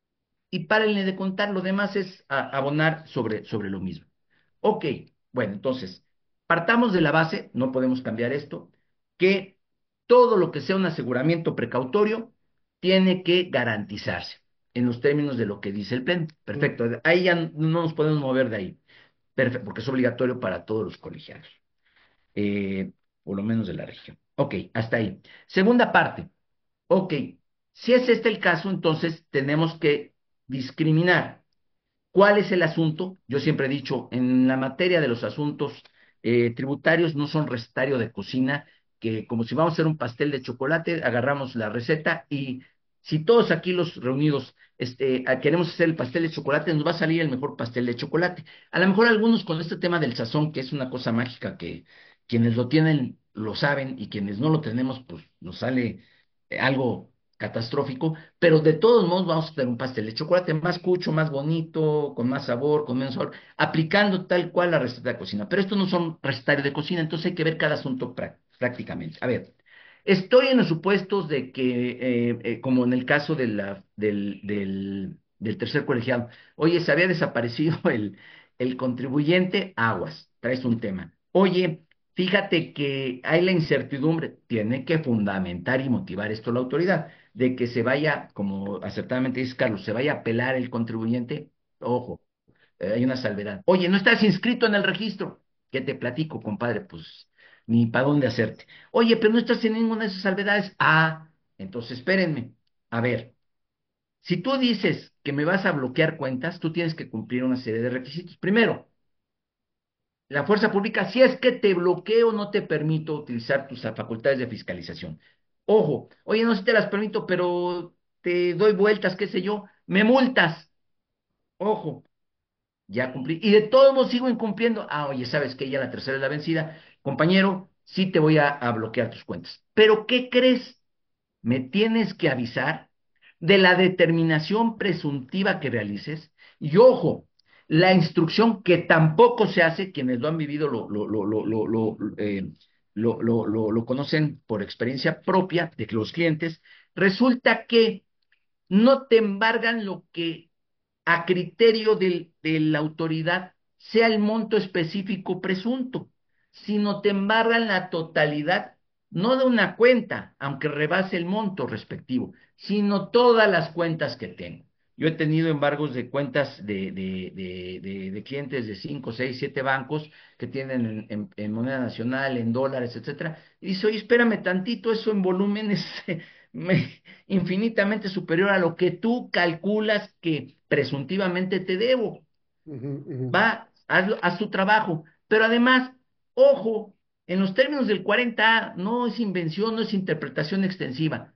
Y párenle de contar, lo demás es a- abonar sobre, sobre lo mismo. Ok, bueno, entonces, partamos de la base, no podemos cambiar esto, que todo lo que sea un aseguramiento precautorio tiene que garantizarse en los términos de lo que dice el Pleno. Mm. Perfecto, ahí ya no nos podemos mover de ahí. Perfecto, porque es obligatorio para todos los colegiados, eh, por lo menos de la región. Ok, hasta ahí. Segunda parte. Ok, si es este el caso, entonces tenemos que discriminar. ¿Cuál es el asunto? Yo siempre he dicho, en la materia de los asuntos eh, tributarios no son recetario de cocina, que como si vamos a hacer un pastel de chocolate, agarramos la receta y si todos aquí los reunidos este, a- queremos hacer el pastel de chocolate, nos va a salir el mejor pastel de chocolate. A lo mejor algunos con este tema del sazón, que es una cosa mágica que quienes lo tienen lo saben y quienes no lo tenemos, pues nos sale eh, algo catastrófico, pero de todos modos vamos a tener un pastel de chocolate más cucho, más bonito, con más sabor, con menos sabor, aplicando tal cual la receta de cocina. Pero estos no son recetarios de cocina, entonces hay que ver cada asunto prá- prácticamente. A ver, estoy en los supuestos de que, eh, eh, como en el caso de la, del, del, del tercer colegiado. Oye, se había desaparecido el, el contribuyente, aguas, traes un tema. Oye, fíjate que hay la incertidumbre, tiene que fundamentar y motivar esto la autoridad, de que se vaya, como acertadamente dice Carlos, se vaya a apelar el contribuyente, ojo, eh, hay una salvedad. Oye, no estás inscrito en el registro. ¿Qué te platico, compadre? Pues ni para dónde hacerte. Oye, pero no estás en ninguna de esas salvedades. Ah, entonces espérenme. A ver, si tú dices que me vas a bloquear cuentas, tú tienes que cumplir una serie de requisitos. Primero, la fuerza pública, si es que te bloqueo, no te permito utilizar tus facultades de fiscalización. Ojo, oye, no sé si te las permito, pero te doy vueltas, qué sé yo, me multas. Ojo, ya cumplí. Y de todos modos sigo incumpliendo. Ah, oye, ¿sabes qué? Ya la tercera es la vencida. Compañero, sí te voy a, a bloquear tus cuentas. Pero ¿qué crees? Me tienes que avisar de la determinación presuntiva que realices. Y ojo, la instrucción que tampoco se hace, quienes lo han vivido lo, lo, lo, lo, lo, lo, eh, lo, lo, lo, lo conocen por experiencia propia de que los clientes, resulta que no te embargan lo que a criterio del- de la autoridad sea el monto específico presunto, sino te embargan la totalidad, no de una cuenta, aunque rebase el monto respectivo, sino todas las cuentas que tengo. Yo he tenido embargos de cuentas de, de, de, de, de clientes de cinco, seis, siete bancos que tienen en, en, en moneda nacional, en dólares, etcétera. Y dice, oye, espérame tantito, eso en volúmenes me, infinitamente superior a lo que tú calculas que presuntivamente te debo. Ujú, ujú. Va, haz, haz tu trabajo. Pero además, ojo, en los términos del cuarenta A no es invención, no es interpretación extensiva.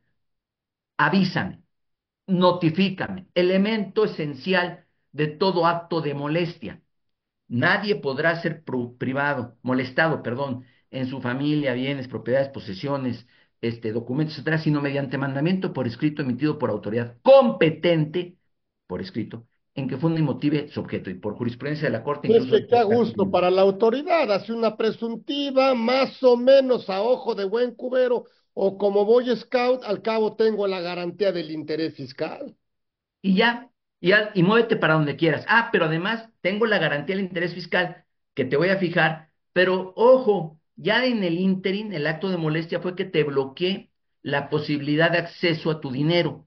Avísame, notifícame, elemento esencial de todo acto de molestia. Nadie podrá ser privado, molestado, perdón, en su familia, bienes, propiedades, posesiones, este, documentos, etcétera, sino mediante mandamiento por escrito emitido por autoridad competente, por escrito, en que funde y motive su objeto. Y por jurisprudencia de la Corte, Y es incluso que de qué a casos gusto para la autoridad, hace una presuntiva más o menos a ojo de buen cubero, o como Boy Scout, al cabo tengo la garantía del interés fiscal. y ya, y ya, y muévete para donde quieras. Ah, pero además tengo la garantía del interés fiscal que te voy a fijar, pero ojo, ya en el ínterin, el acto de molestia fue que te bloqueé la posibilidad de acceso a tu dinero.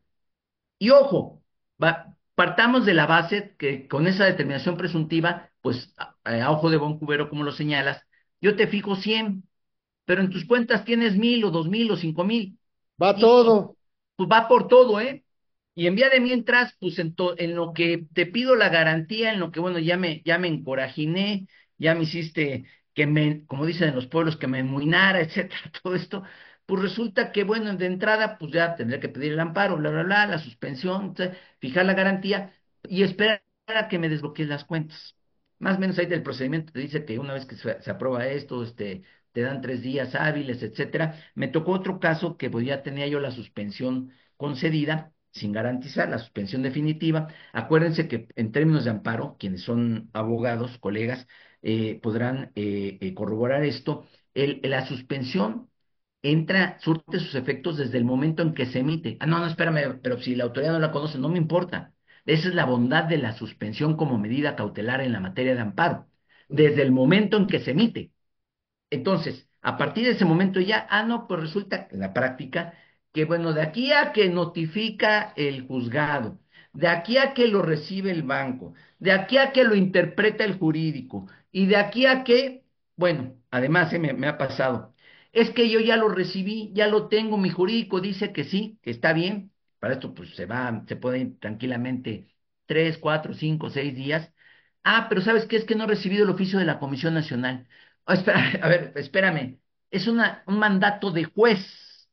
Y ojo, va- partamos de la base que con esa determinación presuntiva, pues a, a ojo de buen cubero, como lo señalas, yo te fijo cien, pero en tus cuentas tienes mil o dos mil o cinco mil. Va Y todo. pues va por todo, ¿eh? Y en vía de mientras, pues en, to- en lo que te pido la garantía, en lo que, bueno, ya me, ya me encorajiné, ya me hiciste que me, como dicen en los pueblos, que me enmuinara, etcétera, todo esto, pues resulta que, bueno, de entrada, pues ya tendré que pedir el amparo, bla, bla, bla, la suspensión, etcétera, fijar la garantía y esperar a que me desbloqueen las cuentas. Más o menos ahí del procedimiento te dice que una vez que se, se aprueba esto, este, te dan tres días hábiles, etcétera. Me tocó otro caso que pues ya tenía yo la suspensión concedida sin garantizar la suspensión definitiva. Acuérdense que en términos de amparo, quienes son abogados, colegas, eh, podrán eh, eh, corroborar esto. El, la suspensión entra, surte sus efectos desde el momento en que se emite. Ah, no, no, espérame, pero si la autoridad no la conoce, no me importa. Esa es la bondad de la suspensión como medida cautelar en la materia de amparo. Desde el momento en que se emite. Entonces, a partir de ese momento ya, ah, no, pues resulta en la práctica que, bueno, de aquí a que notifica el juzgado, de aquí a que lo recibe el banco, de aquí a que lo interpreta el jurídico, y de aquí a que, bueno, además eh, me, me ha pasado, es que yo ya lo recibí, ya lo tengo, mi jurídico dice que sí, que está bien, para esto pues se va, se puede ir tranquilamente tres, cuatro, cinco, seis días. Ah, pero ¿sabes qué? Es que no he recibido el oficio de la Comisión Nacional. Oh, espera, a ver, espérame. Es una, un mandato de juez.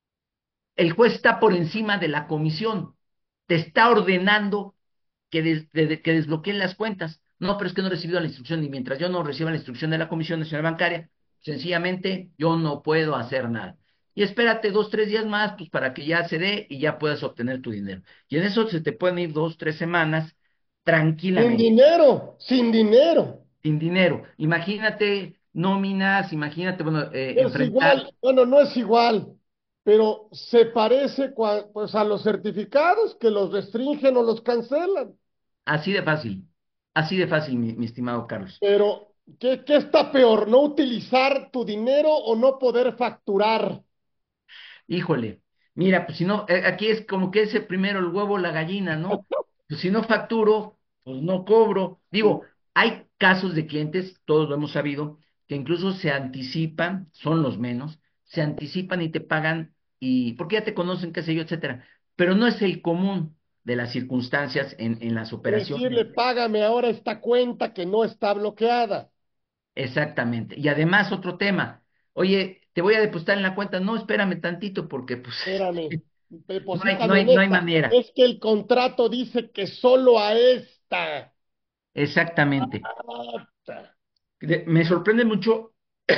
El juez está por encima de la comisión. Te está ordenando que, des, de, que desbloqueen las cuentas. No, pero es que no he recibido la instrucción y mientras yo no reciba la instrucción de la Comisión Nacional Bancaria, sencillamente yo no puedo hacer nada. Y espérate dos, tres días más, pues para que ya se dé y ya puedas obtener tu dinero. Y en eso se te pueden ir dos, tres semanas Sin tranquilamente, dinero, sin dinero. sin dinero. Imagínate nóminas, imagínate, bueno, eh, Es enfrentar. igual, bueno, no es igual. pero se parece cua- pues a los certificados que los restringen o los cancelan. Así de fácil, así de fácil, mi, mi estimado Carlos. Pero, ¿qué, qué está peor? ¿No utilizar tu dinero o no poder facturar? Híjole, mira, pues si no, eh, aquí es como que ese primero el huevo o la gallina, ¿no? Pues si no facturo, pues no cobro. Digo, hay casos de clientes, todos lo hemos sabido, que incluso se anticipan, son los menos, se anticipan y te pagan, y porque ya te conocen, qué sé yo, etcétera. Pero no es el común de las circunstancias en, en las operaciones. Decirle, págame ahora esta cuenta que no está bloqueada. Exactamente. Y además, otro tema. Oye, te voy a depositar en la cuenta. No, espérame tantito, porque pues Espérame, no hay, no deposítame en hay, no hay esta. manera. Es que el contrato dice que solo a esta. Exactamente. Ah, De- Me sorprende mucho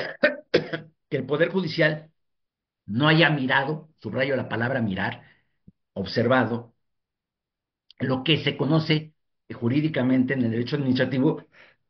que el Poder Judicial no haya mirado, subrayo la palabra mirar, observado, lo que se conoce jurídicamente en el derecho administrativo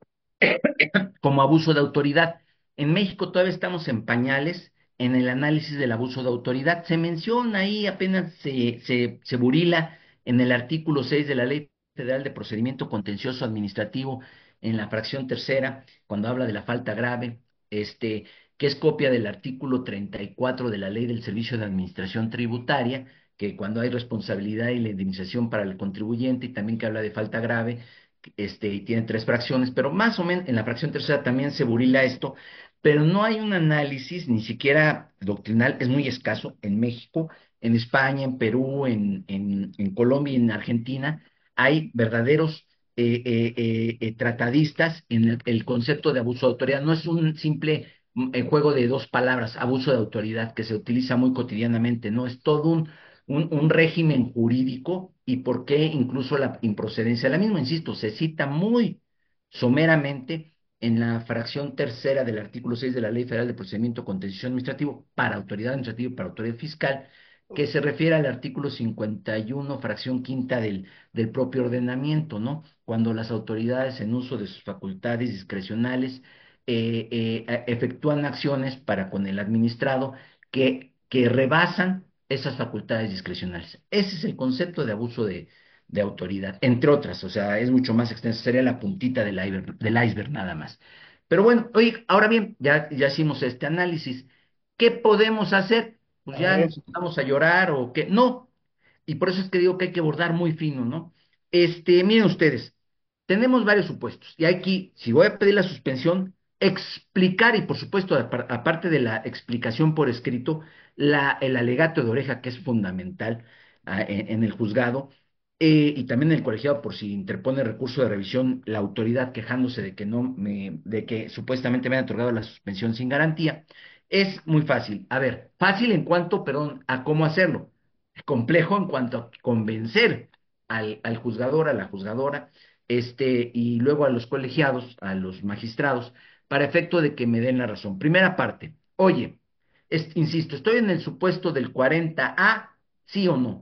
como abuso de autoridad. En México todavía estamos en pañales en el análisis del abuso de autoridad. Se menciona ahí, apenas se, se, se burila en el artículo seis de la Ley Federal de Procedimiento Contencioso Administrativo, en la fracción tercera, cuando habla de la falta grave, este, que es copia del artículo treinta y cuatro de la Ley del Servicio de Administración Tributaria, que cuando hay responsabilidad y la indemnización para el contribuyente, y también que habla de falta grave, este, y tiene tres fracciones, pero más o menos en la fracción tercera también se burila esto, pero no hay un análisis ni siquiera doctrinal, es muy escaso en México, en España, en Perú, en, en, en Colombia y en Argentina, hay verdaderos eh, eh, eh, eh, tratadistas en el, el concepto de abuso de autoridad, no es un simple mm, eh, juego de dos palabras, abuso de autoridad, que se utiliza muy cotidianamente, no, es todo un un, un régimen jurídico y por qué incluso la improcedencia de la misma. Insisto, se cita muy someramente en la fracción tercera del artículo seis de la Ley Federal de Procedimiento Contencioso Administrativo para autoridad administrativa y para autoridad fiscal, que se refiere al artículo cincuenta y uno, fracción quinta del, del propio ordenamiento, ¿no? Cuando las autoridades en uso de sus facultades discrecionales eh, eh, efectúan acciones para con el administrado que, que rebasan esas facultades discrecionales. Ese es el concepto de abuso de, de autoridad, entre otras, o sea, es mucho más extenso, sería la puntita del iceberg, del iceberg nada más. Pero bueno, oye, ahora bien, ya, ya hicimos este análisis. ¿Qué podemos hacer? Pues a ya ver, nos vamos a llorar o qué. No, y por eso es que digo que hay que bordar muy fino, ¿no? Este, miren ustedes, tenemos varios supuestos, y aquí, si voy a pedir la suspensión, explicar, y por supuesto, apar- aparte de la explicación por escrito, la, el alegato de oreja, que es fundamental ah, en, en el juzgado, eh, y también en el colegiado, por si interpone recurso de revisión, la autoridad quejándose de que no me, de que supuestamente me han otorgado la suspensión sin garantía, es muy fácil. A ver, fácil en cuanto, perdón, a cómo hacerlo, complejo en cuanto a convencer al, al juzgador, a la juzgadora, este, y luego a los colegiados, a los magistrados, para efecto de que me den la razón. Primera parte, oye, es- insisto, estoy en el supuesto del cuarenta a, sí o no.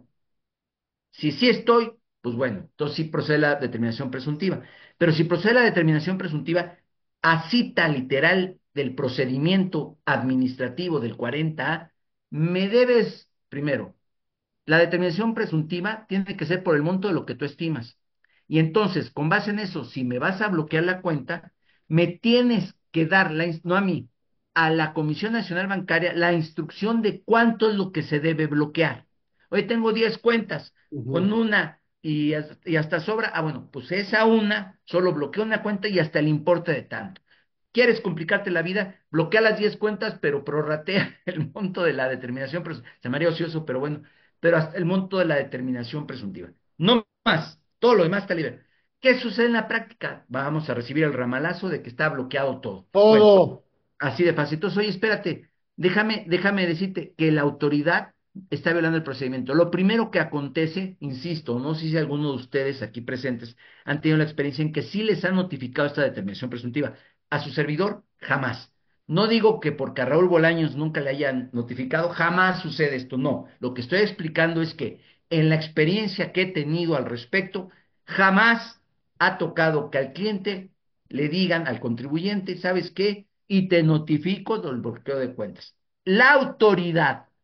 Si sí estoy, pues bueno, entonces sí procede la determinación presuntiva. Pero si procede la determinación presuntiva a cita literal del procedimiento administrativo del cuarenta a, me debes, primero, la determinación presuntiva tiene que ser por el monto de lo que tú estimas. Y entonces, con base en eso, si me vas a bloquear la cuenta, me tienes que dar, la, ins- no a mí, a la Comisión Nacional Bancaria, la instrucción de cuánto es lo que se debe bloquear. Hoy tengo diez cuentas, ujú. con una y, as- y hasta sobra, ah, bueno, pues esa una, solo bloqueo una cuenta y hasta el importe de tanto. ¿Quieres complicarte la vida? Bloquea las diez cuentas, pero prorratea el monto de la determinación. Pero se me haría ocioso, pero bueno, pero hasta el monto de la determinación presuntiva. No más, todo lo demás está libre. ¿Qué sucede en la práctica? Vamos a recibir el ramalazo de que está bloqueado todo. Bueno, Todo. así de fácil. Entonces, oye, espérate, déjame, déjame decirte que la autoridad está violando el procedimiento. Lo primero que acontece, insisto, no sé si alguno de ustedes aquí presentes han tenido la experiencia en que sí les han notificado esta determinación presuntiva. A su servidor, jamás. No digo que porque a Raúl Bolaños nunca le hayan notificado, jamás sucede esto. No, lo que estoy explicando es que en la experiencia que he tenido al respecto, jamás ha tocado que al cliente le digan al contribuyente, ¿sabes qué? Y te notifico del bloqueo de cuentas. La autoridad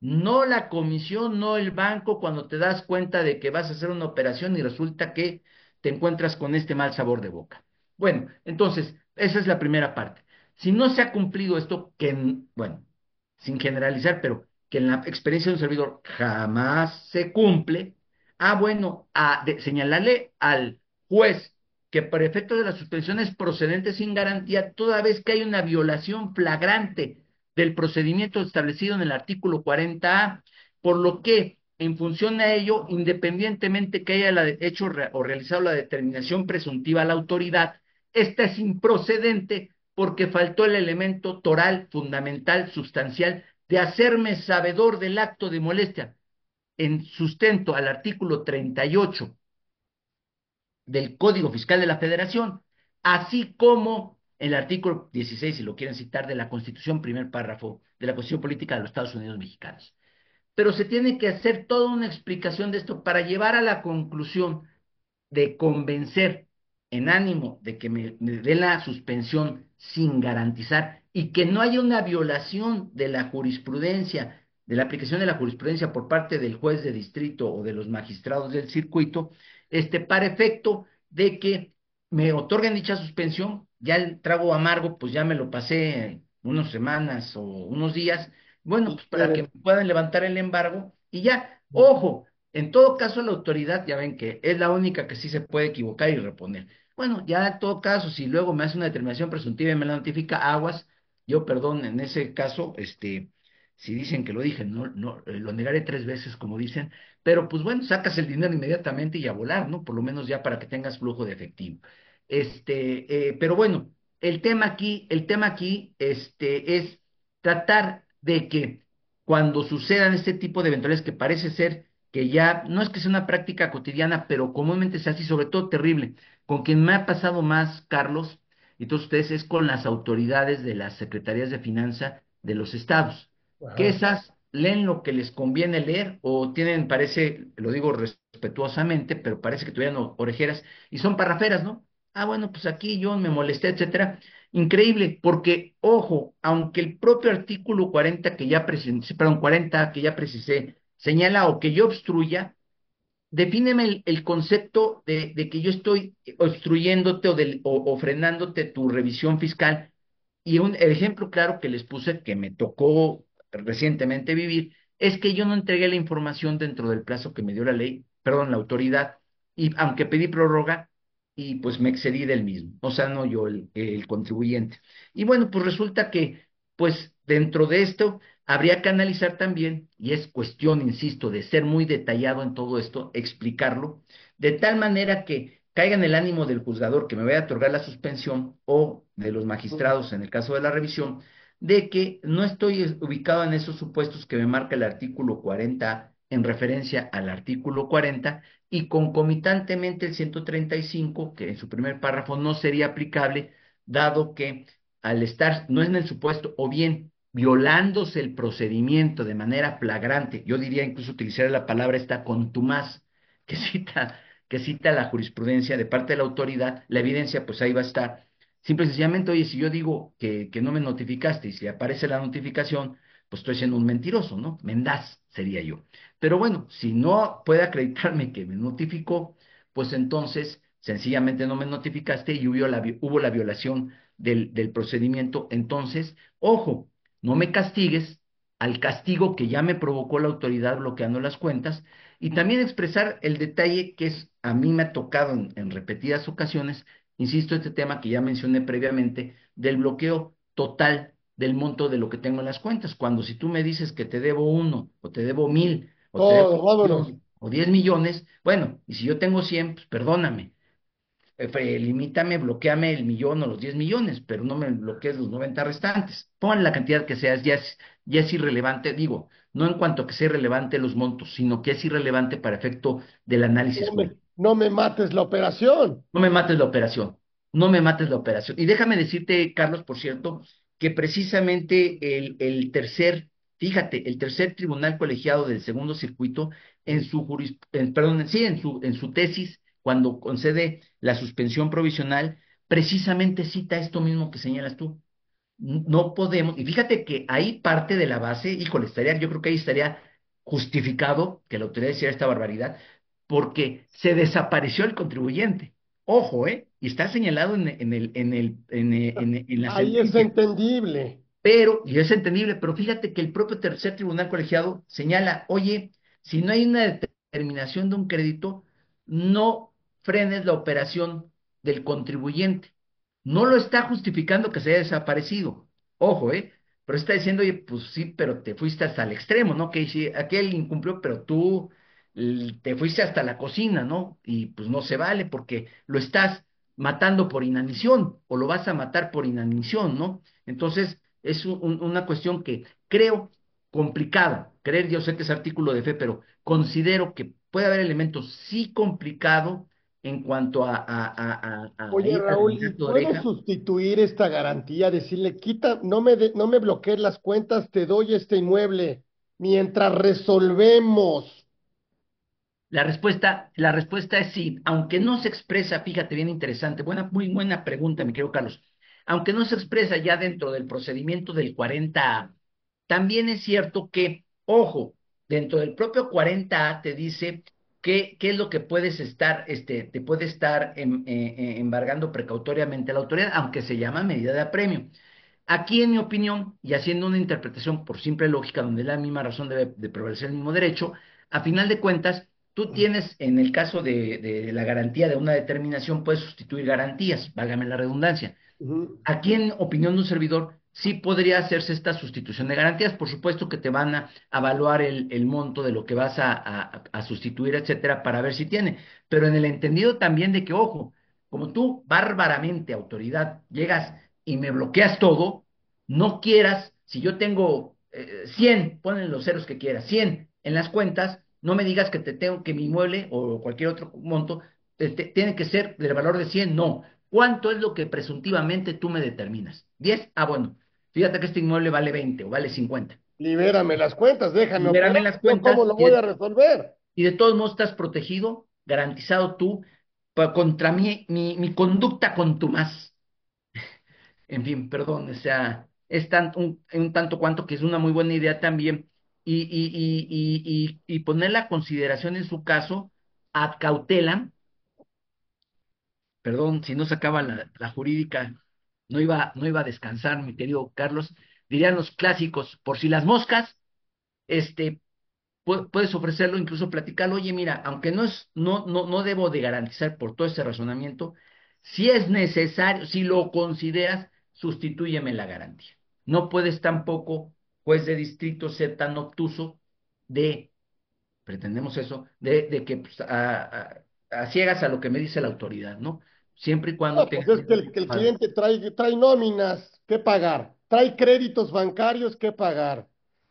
no la comisión, no el banco, cuando te das cuenta de que vas a hacer una operación y resulta que te encuentras con este mal sabor de boca. Bueno, entonces, esa es la primera parte. Si no se ha cumplido esto, que, en- bueno, sin generalizar, pero que en la experiencia de un servidor jamás se cumple, ah, bueno, a, de- señalarle al juez que por efecto de la suspensión es procedente sin garantía, toda vez que hay una violación flagrante del procedimiento establecido en el artículo cuarenta A, por lo que, en función a ello, independientemente que haya la de- hecho re- o realizado la determinación presuntiva a la autoridad, esta es improcedente porque faltó el elemento toral, fundamental, sustancial, de hacerme sabedor del acto de molestia, en sustento al artículo treinta y ocho del Código Fiscal de la Federación, así como el artículo dieciséis, si lo quieren citar, de la Constitución, primer párrafo de la Constitución Política de los Estados Unidos Mexicanos. Pero se tiene que hacer toda una explicación de esto para llevar a la conclusión de convencer en ánimo de que me, me dé la suspensión sin garantizar y que no haya una violación de la jurisprudencia, de la aplicación de la jurisprudencia por parte del juez de distrito o de los magistrados del circuito, este, para efecto de que me otorguen dicha suspensión, ya el trago amargo, pues ya me lo pasé unas semanas o unos días, bueno, Si pues para que quieres. me puedan levantar el embargo y ya, ojo, en todo caso, la autoridad, ya ven que es la única que sí se puede equivocar y reponer. Bueno, ya en todo caso, si luego me hace una determinación presuntiva y me la notifica, aguas, yo, perdón, en ese caso, este, si dicen que lo dije, no, no, eh, lo negaré tres veces, como dicen, pero pues bueno, sacas el dinero inmediatamente y a volar, ¿no? Por lo menos ya para que tengas flujo de efectivo. Este, eh, pero bueno, el tema aquí, el tema aquí, este, es tratar de que cuando sucedan este tipo de eventualidades que parece ser que ya no es que sea una práctica cotidiana, pero comúnmente se hace y sobre todo terrible. Con quien me ha pasado más, Carlos, y todos ustedes, es con las autoridades de las secretarías de finanza de los estados, que Ajá. esas leen lo que les conviene leer o tienen, parece, lo digo respetuosamente, pero parece que tuvieran o- orejeras y son parraferas, ¿no? Ah, bueno, pues aquí yo me molesté, etcétera. Increíble, porque, ojo, aunque el propio artículo cuarenta que ya precisé, perdón, cuarenta que ya precisé, señala o que yo obstruya, defíneme el, el concepto de, de que yo estoy obstruyéndote o, del- o- o frenándote tu revisión fiscal. Y un, el ejemplo claro que les puse, que me tocó recientemente vivir, es que yo no entregué la información dentro del plazo que me dio la ley, perdón, la autoridad, y aunque pedí prórroga, y pues me excedí del mismo, o sea, no yo, el, el contribuyente. Y bueno, pues resulta que, pues dentro de esto, habría que analizar también, y es cuestión, insisto, de ser muy detallado en todo esto, explicarlo, de tal manera que caiga en el ánimo del juzgador que me vaya a otorgar la suspensión o de los magistrados en el caso de la revisión, de que no estoy ubicado en esos supuestos que me marca el artículo cuarenta en referencia al artículo cuarenta y concomitantemente el ciento treinta y cinco, que en su primer párrafo no sería aplicable, dado que al estar, no es en el supuesto, o bien violándose el procedimiento de manera flagrante, yo diría incluso utilizar la palabra esta contumaz, que cita, que cita la jurisprudencia de parte de la autoridad, la evidencia pues ahí va a estar. Simple y sencillamente, oye, si yo digo que, que no me notificaste y si aparece la notificación, pues estoy siendo un mentiroso, ¿no? Mendaz sería yo. Pero bueno, si no puede acreditarme que me notificó, pues entonces sencillamente no me notificaste y hubo la, hubo la violación del, del procedimiento. Entonces, ojo, no me castigues al castigo que ya me provocó la autoridad bloqueando las cuentas y también expresar el detalle que es, a mí me ha tocado en, en repetidas ocasiones, insisto, este tema que ya mencioné previamente, del bloqueo total del monto de lo que tengo en las cuentas. Cuando si tú me dices que te debo uno, o te debo mil, o te debo Todo, vámonos. millón, o diez millones, bueno, y si yo tengo cien, pues perdóname, eh, fe- limítame, bloqueame el millón o los diez millones, pero no me bloquees los noventa restantes. Pon la cantidad que seas, ya es, ya es irrelevante, digo, no en cuanto a que sea irrelevante los montos, sino que es irrelevante para efecto del análisis No me, jurídico. no me mates la operación. No me mates la operación, no me mates la operación. Y déjame decirte, Carlos, por cierto, que precisamente el, el tercer, fíjate, el tercer tribunal colegiado del segundo circuito, en su juris, en- perdón, sí, en su, en su tesis, cuando concede la suspensión provisional, precisamente cita esto mismo que señalas tú, no podemos, y fíjate que ahí parte de la base, híjole, estaría, yo creo que ahí estaría justificado que la autoridad hiciera esta barbaridad, porque se desapareció el contribuyente. Ojo, ¿eh? Y está señalado en, en el, en el, en, el- en el- en la Ahí es sentencia. entendible. Pero, y es entendible, pero fíjate que el propio tercer tribunal colegiado señala, oye, si no hay una determinación de un crédito, no frenes la operación del contribuyente. No lo está justificando que se haya desaparecido. Ojo, ¿eh? Pero está diciendo, oye, pues sí, pero te fuiste hasta el extremo, ¿no? Que si aquel incumplió, pero tú l- te fuiste hasta la cocina, ¿no? Y pues no se vale porque lo estás matando por inanición o lo vas a matar por inanición, ¿no? Entonces, es un- un- una cuestión que creo complicada. Creer, yo sé que es artículo de fe, pero considero que puede haber elementos sí complicado en cuanto a, a, a, a, a Oye, ir a Raúl, ¿y levantar tu puedo oreja. sustituir esta garantía? Decirle, quita, no me, de- no me bloquees las cuentas, te doy este inmueble mientras resolvemos. La respuesta, la respuesta es sí, aunque no se expresa, fíjate, bien interesante, buena, muy buena pregunta, mi querido Carlos. Aunque no se expresa ya dentro del procedimiento del cuarenta A, también es cierto que, ojo, dentro del propio cuarenta A te dice que, qué es lo que puedes estar, este, te puede estar em- eh, eh, embargando precautoriamente la autoridad, aunque se llama medida de apremio. Aquí, en mi opinión, y haciendo una interpretación por simple lógica, donde la misma razón debe de prevalecer el mismo derecho, a final de cuentas, tú tienes, en el caso de, de la garantía de una determinación, puedes sustituir garantías, válgame la redundancia. Ujú. Aquí, en opinión de un servidor, sí podría hacerse esta sustitución de garantías. Por supuesto que te van a evaluar el, el monto de lo que vas a, a- a sustituir, etcétera, para ver si tiene. Pero en el entendido también de que, ojo, como tú bárbaramente, autoridad, llegas y me bloqueas todo, no quieras, si yo tengo eh, cien, ponen los ceros que quieras, cien en las cuentas, no me digas que te tengo que mi inmueble o cualquier otro monto te- te- tiene que ser del valor de cien, no. ¿Cuánto es lo que presuntivamente tú me determinas? ¿Diez? Ah, bueno. Fíjate que este inmueble vale veinte o vale cincuenta. Libérame las cuentas, déjame operar. Libérame las ¿Yo cómo cuentas lo y voy a de, resolver? y de todos modos estás protegido, garantizado tú pa- contra mi, mi, mi conducta contumaz. En fin, perdón, o sea, es tan, un, un tanto cuanto que es una muy buena idea también. Y, y, y, y, y, y poner la consideración en su caso a cautela, perdón, si no sacaba la, la jurídica, no iba, no iba a descansar, mi querido Carlos, dirían los clásicos, por si las moscas, este, pu- puedes ofrecerlo, incluso platicarlo, oye, mira, aunque no es, no, no, no debo de garantizar por todo este razonamiento, si es necesario, si lo consideras, sustitúyeme la garantía. No puedes tampoco, juez de distrito, ser tan obtuso de pretendemos eso, de, de que pues, a, a, a ciegas a lo que me dice la autoridad, ¿no? Siempre y cuando No, pues tengas es que ese el, que el respaldo. cliente trae, trae nóminas que pagar, trae créditos bancarios que pagar.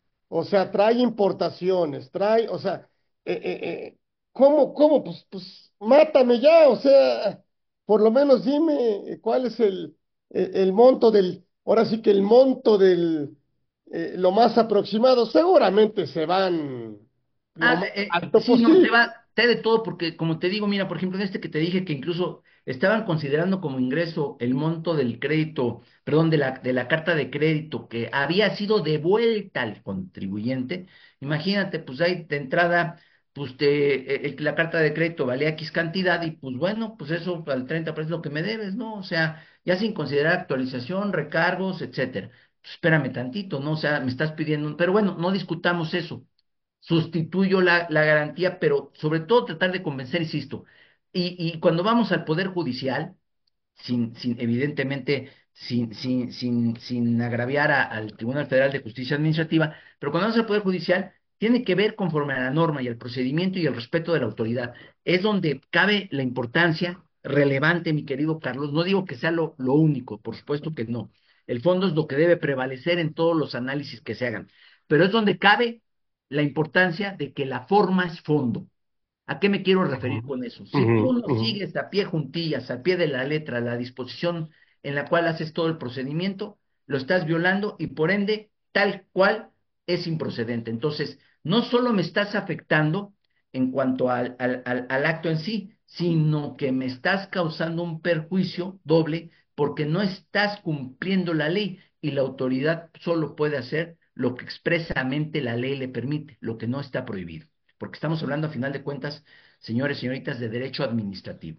O sea, trae importaciones, trae, o sea, eh, eh, eh, ¿cómo, cómo? Pues, pues, mátame ya, o sea, por lo menos dime eh, cuál es el, el, el monto del, ahora sí que el monto del, eh, lo más aproximado, seguramente se van lo Ah, más eh, eh, alto sí, no, te posible. va, te de todo, porque como te digo, mira, por ejemplo, en este que te dije que incluso estaban considerando como ingreso el monto del crédito, perdón, de la, de la carta de crédito que había sido devuelta al contribuyente. Imagínate, pues ahí de entrada, pues te, eh, eh, la carta de crédito valía X cantidad y pues bueno, pues eso al treinta por ciento es lo que me debes, ¿no? O sea, ya sin considerar actualización, recargos, etcétera. Pues espérame tantito, ¿no? O sea, me estás pidiendo, un- pero bueno, no discutamos eso, sustituyo la, la garantía, pero sobre todo tratar de convencer, insisto. Y, y cuando vamos al Poder Judicial, sin, sin evidentemente, sin, sin, sin, sin agraviar a- al Tribunal Federal de Justicia Administrativa, pero cuando vamos al Poder Judicial, tiene que ver conforme a la norma y al procedimiento y el respeto de la autoridad. Es donde cabe la importancia relevante, mi querido Carlos. No digo que sea lo, lo único, por supuesto que no. El fondo es lo que debe prevalecer en todos los análisis que se hagan, pero es donde cabe la importancia de que la forma es fondo. ¿A qué me quiero Ujú, referir con eso? Si ujú, tú no ujú. sigues a pie juntillas, al pie de la letra, la disposición en la cual haces todo el procedimiento, lo estás violando y por ende, tal cual es improcedente. Entonces, no solo me estás afectando en cuanto al, al, al, al acto en sí, sino que me estás causando un perjuicio doble porque no estás cumpliendo la ley, y la autoridad solo puede hacer lo que expresamente la ley le permite, lo que no está prohibido. Porque estamos hablando, a final de cuentas, señores y señoritas, de derecho administrativo.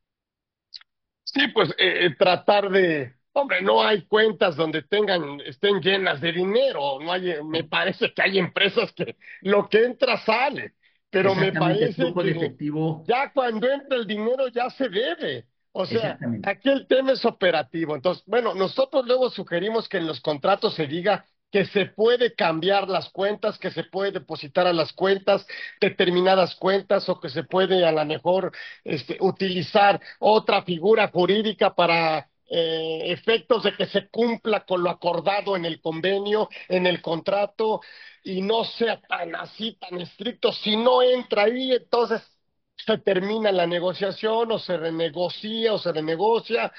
Sí, pues eh, eh, tratar de, hombre, no hay cuentas donde tengan, estén llenas de dinero, no hay, eh, me ¿No? parece que hay empresas que lo que entra sale, pero me Exactamente, parece flujo de que efectivo, ya cuando entra el dinero ya se debe. O sea, exactamente. aquí el tema es operativo. Entonces, bueno, nosotros luego sugerimos que en los contratos se diga que se puede cambiar las cuentas, que se puede depositar a las cuentas, determinadas cuentas, o que se puede a lo mejor este, utilizar otra figura jurídica para eh, efectos de que se cumpla con lo acordado en el convenio, en el contrato, y no sea tan así, tan estricto. Si no entra ahí, entonces se termina la negociación o se renegocia o se renegocia,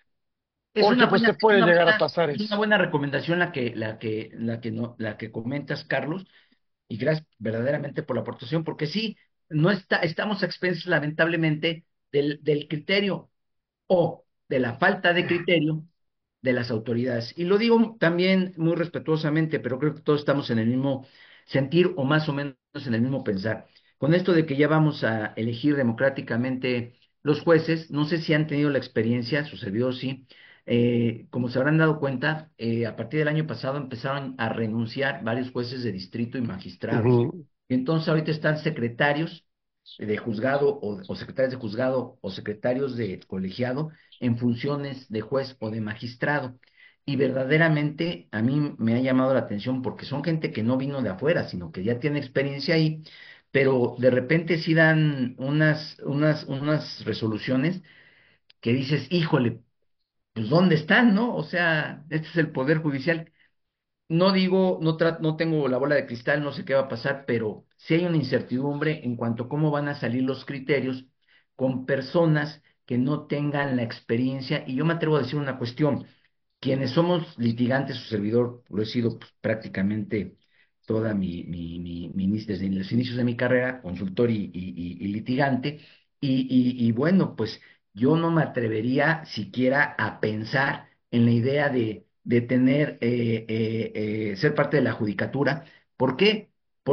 Es porque una pues buena, te es puede una llegar a buena, pasar es una eso. buena recomendación la que, la que, la que no, la que comentas, Carlos, y gracias verdaderamente por la aportación, porque sí, no está, estamos a expensas, lamentablemente, del, del criterio o de la falta de criterio de las autoridades. Y lo digo también muy respetuosamente, pero creo que todos estamos en el mismo sentir o más o menos en el mismo pensar. Con esto de que ya vamos a elegir democráticamente los jueces, no sé si han tenido la experiencia, su servidor sí, eh, como se habrán dado cuenta, eh, a partir del año pasado empezaron a renunciar varios jueces de distrito y magistrados. Ujú. Y entonces ahorita están secretarios de juzgado o, o secretarios de juzgado o secretarios de colegiado en funciones de juez o de magistrado. Y verdaderamente a mí me ha llamado la atención porque son gente que no vino de afuera, sino que ya tiene experiencia ahí, pero de repente sí dan unas, unas, unas resoluciones que dices, híjole, pues ¿dónde están, no? O sea, este es el Poder Judicial. No digo, no, tra- no tengo la bola de cristal, no sé qué va a pasar, pero sí hay una incertidumbre en cuanto a cómo van a salir los criterios con personas que no tengan la experiencia. Y yo me atrevo a decir una cuestión. Quienes somos litigantes, su servidor, lo he sido pues, prácticamente toda mi, mi, mi, mi inicio- desde los inicios de mi carrera, consultor y, y, y- y litigante. Y, y, y bueno, pues yo no me atrevería siquiera a pensar en la idea de, de tener, eh, eh, eh, ser parte de la judicatura. ¿Por qué?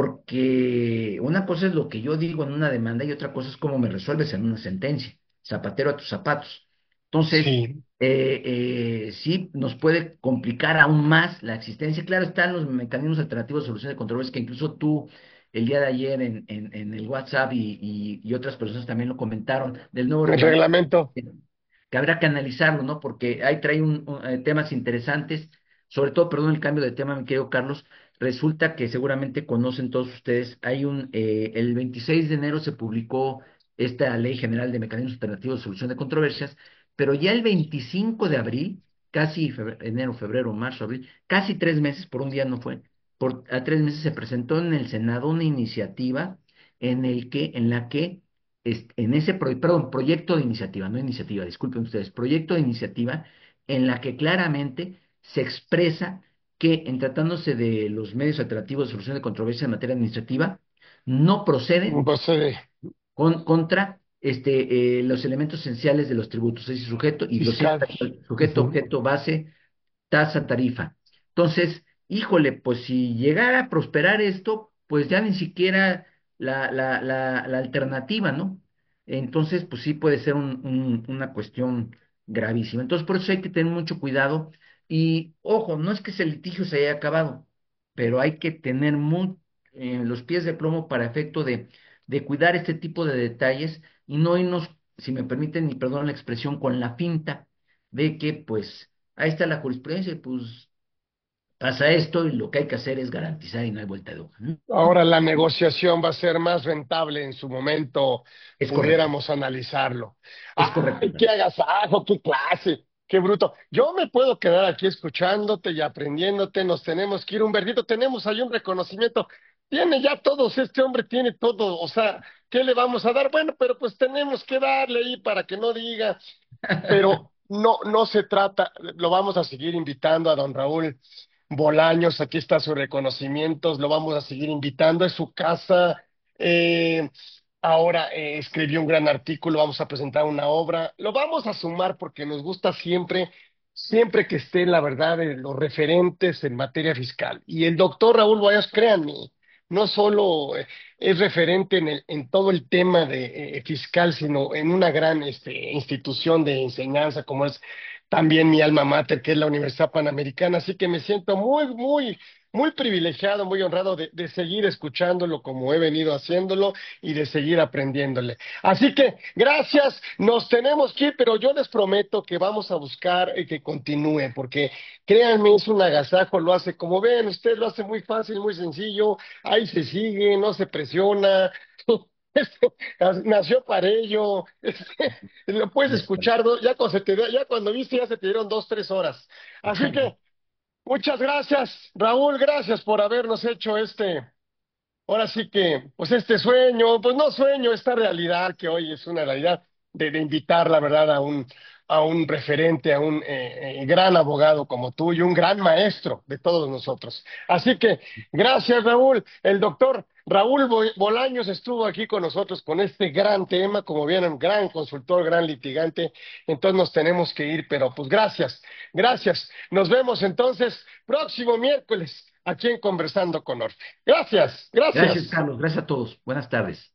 Porque una cosa es lo que yo digo en una demanda y otra cosa es cómo me resuelves en una sentencia. Zapatero a tus zapatos. Entonces, Sí. eh, eh, sí nos puede complicar aún más la existencia. Claro, están los mecanismos alternativos de solución de controversias que incluso tú el día de ayer en, en, en el WhatsApp y, y, y otras personas también lo comentaron del nuevo El reglamento reglamento. que habrá que analizarlo, ¿no? Porque ahí trae un, un, eh, temas interesantes, sobre todo, perdón el cambio de tema, mi querido Carlos, resulta que seguramente conocen todos ustedes, hay un, eh, el veintiséis de enero se publicó esta Ley General de Mecanismos Alternativos de Solución de Controversias, pero ya el veinticinco de abril, casi febrero, enero, febrero, marzo, abril, casi tres meses, por un día no fue, por a tres meses se presentó en el Senado una iniciativa en el que, en la que es- en ese pro- perdón, proyecto de iniciativa, no iniciativa, disculpen ustedes, proyecto de iniciativa en la que claramente se expresa que en tratándose de los medios alternativos de solución de controversia en materia administrativa, no proceden Pues, eh, con- contra este, eh, los elementos esenciales de los tributos, es decir, sujeto, y lo siento, fiscal. sujeto, Ujú. objeto, base, tasa, tarifa. Entonces, híjole, pues si llegara a prosperar esto, pues ya ni siquiera la, la, la, la alternativa, ¿no? Entonces, pues sí puede ser un- un- una cuestión gravísima. Entonces, por eso hay que tener mucho cuidado. Y ojo, no es que ese litigio se haya acabado, pero hay que tener muy, eh, los pies de plomo para efecto de, de cuidar este tipo de detalles y no irnos, si me permiten, y perdón la expresión, con la finta de que, pues, ahí está la jurisprudencia, y pues pasa esto y lo que hay que hacer es garantizar y no hay vuelta de hoja, ¿no? Ahora la negociación va a ser más rentable en su momento, Es correcto, pudiéramos analizarlo. es correcto, ¡Ay, qué Carlos. agasajo, qué clase! ¡Qué bruto! Yo me puedo quedar aquí escuchándote y aprendiéndote. Nos tenemos que ir un verdito. Tenemos ahí un reconocimiento. Tiene ya todos, este hombre tiene todo. O sea, ¿qué le vamos a dar? Bueno, pero pues tenemos que darle ahí para que no diga. Pero no, no se trata, lo vamos a seguir invitando a don Raúl Bolaños, aquí está su reconocimiento, lo vamos a seguir invitando, es su casa. eh, Ahora eh, escribió un gran artículo, vamos a presentar una obra, lo vamos a sumar porque nos gusta siempre siempre que estén, la verdad, en los referentes en materia fiscal. Y el doctor Raúl Boyas, créanme, no solo eh, es referente en, el- en todo el tema de, eh, fiscal, sino en una gran este, institución de enseñanza como es también mi alma mater, que es la Universidad Panamericana. Así que me siento muy, muy, muy privilegiado, muy honrado de, de seguir escuchándolo como he venido haciéndolo y de seguir aprendiéndole. Así que gracias, nos tenemos que ir, pero yo les prometo que vamos a buscar eh, que continúe, porque créanme, es un agasajo, lo hace, como ven, usted lo hace muy fácil, muy sencillo, ahí se sigue, no se presiona. Este, nació para ello, este, lo puedes Ya está. escuchar, ¿no? Ya cuando, se te, da- ya cuando viste ya se te dieron dos, tres horas. Así que muchas gracias, Raúl, gracias por habernos hecho este, ahora sí que, pues este sueño, pues no sueño, esta realidad que hoy es una realidad de, de invitar, la verdad, a un, a un referente, a un eh, eh, gran abogado como tú y un gran maestro de todos nosotros. Así que, gracias, Raúl. El doctor Raúl Bo- Bolaños estuvo aquí con nosotros con este gran tema, como vieron, gran consultor, gran litigante. Entonces nos tenemos que ir, pero pues gracias, gracias. Nos vemos entonces próximo miércoles aquí en Conversando con Orfe. Gracias, Gracias, gracias. Carlos. Gracias a todos. Buenas tardes.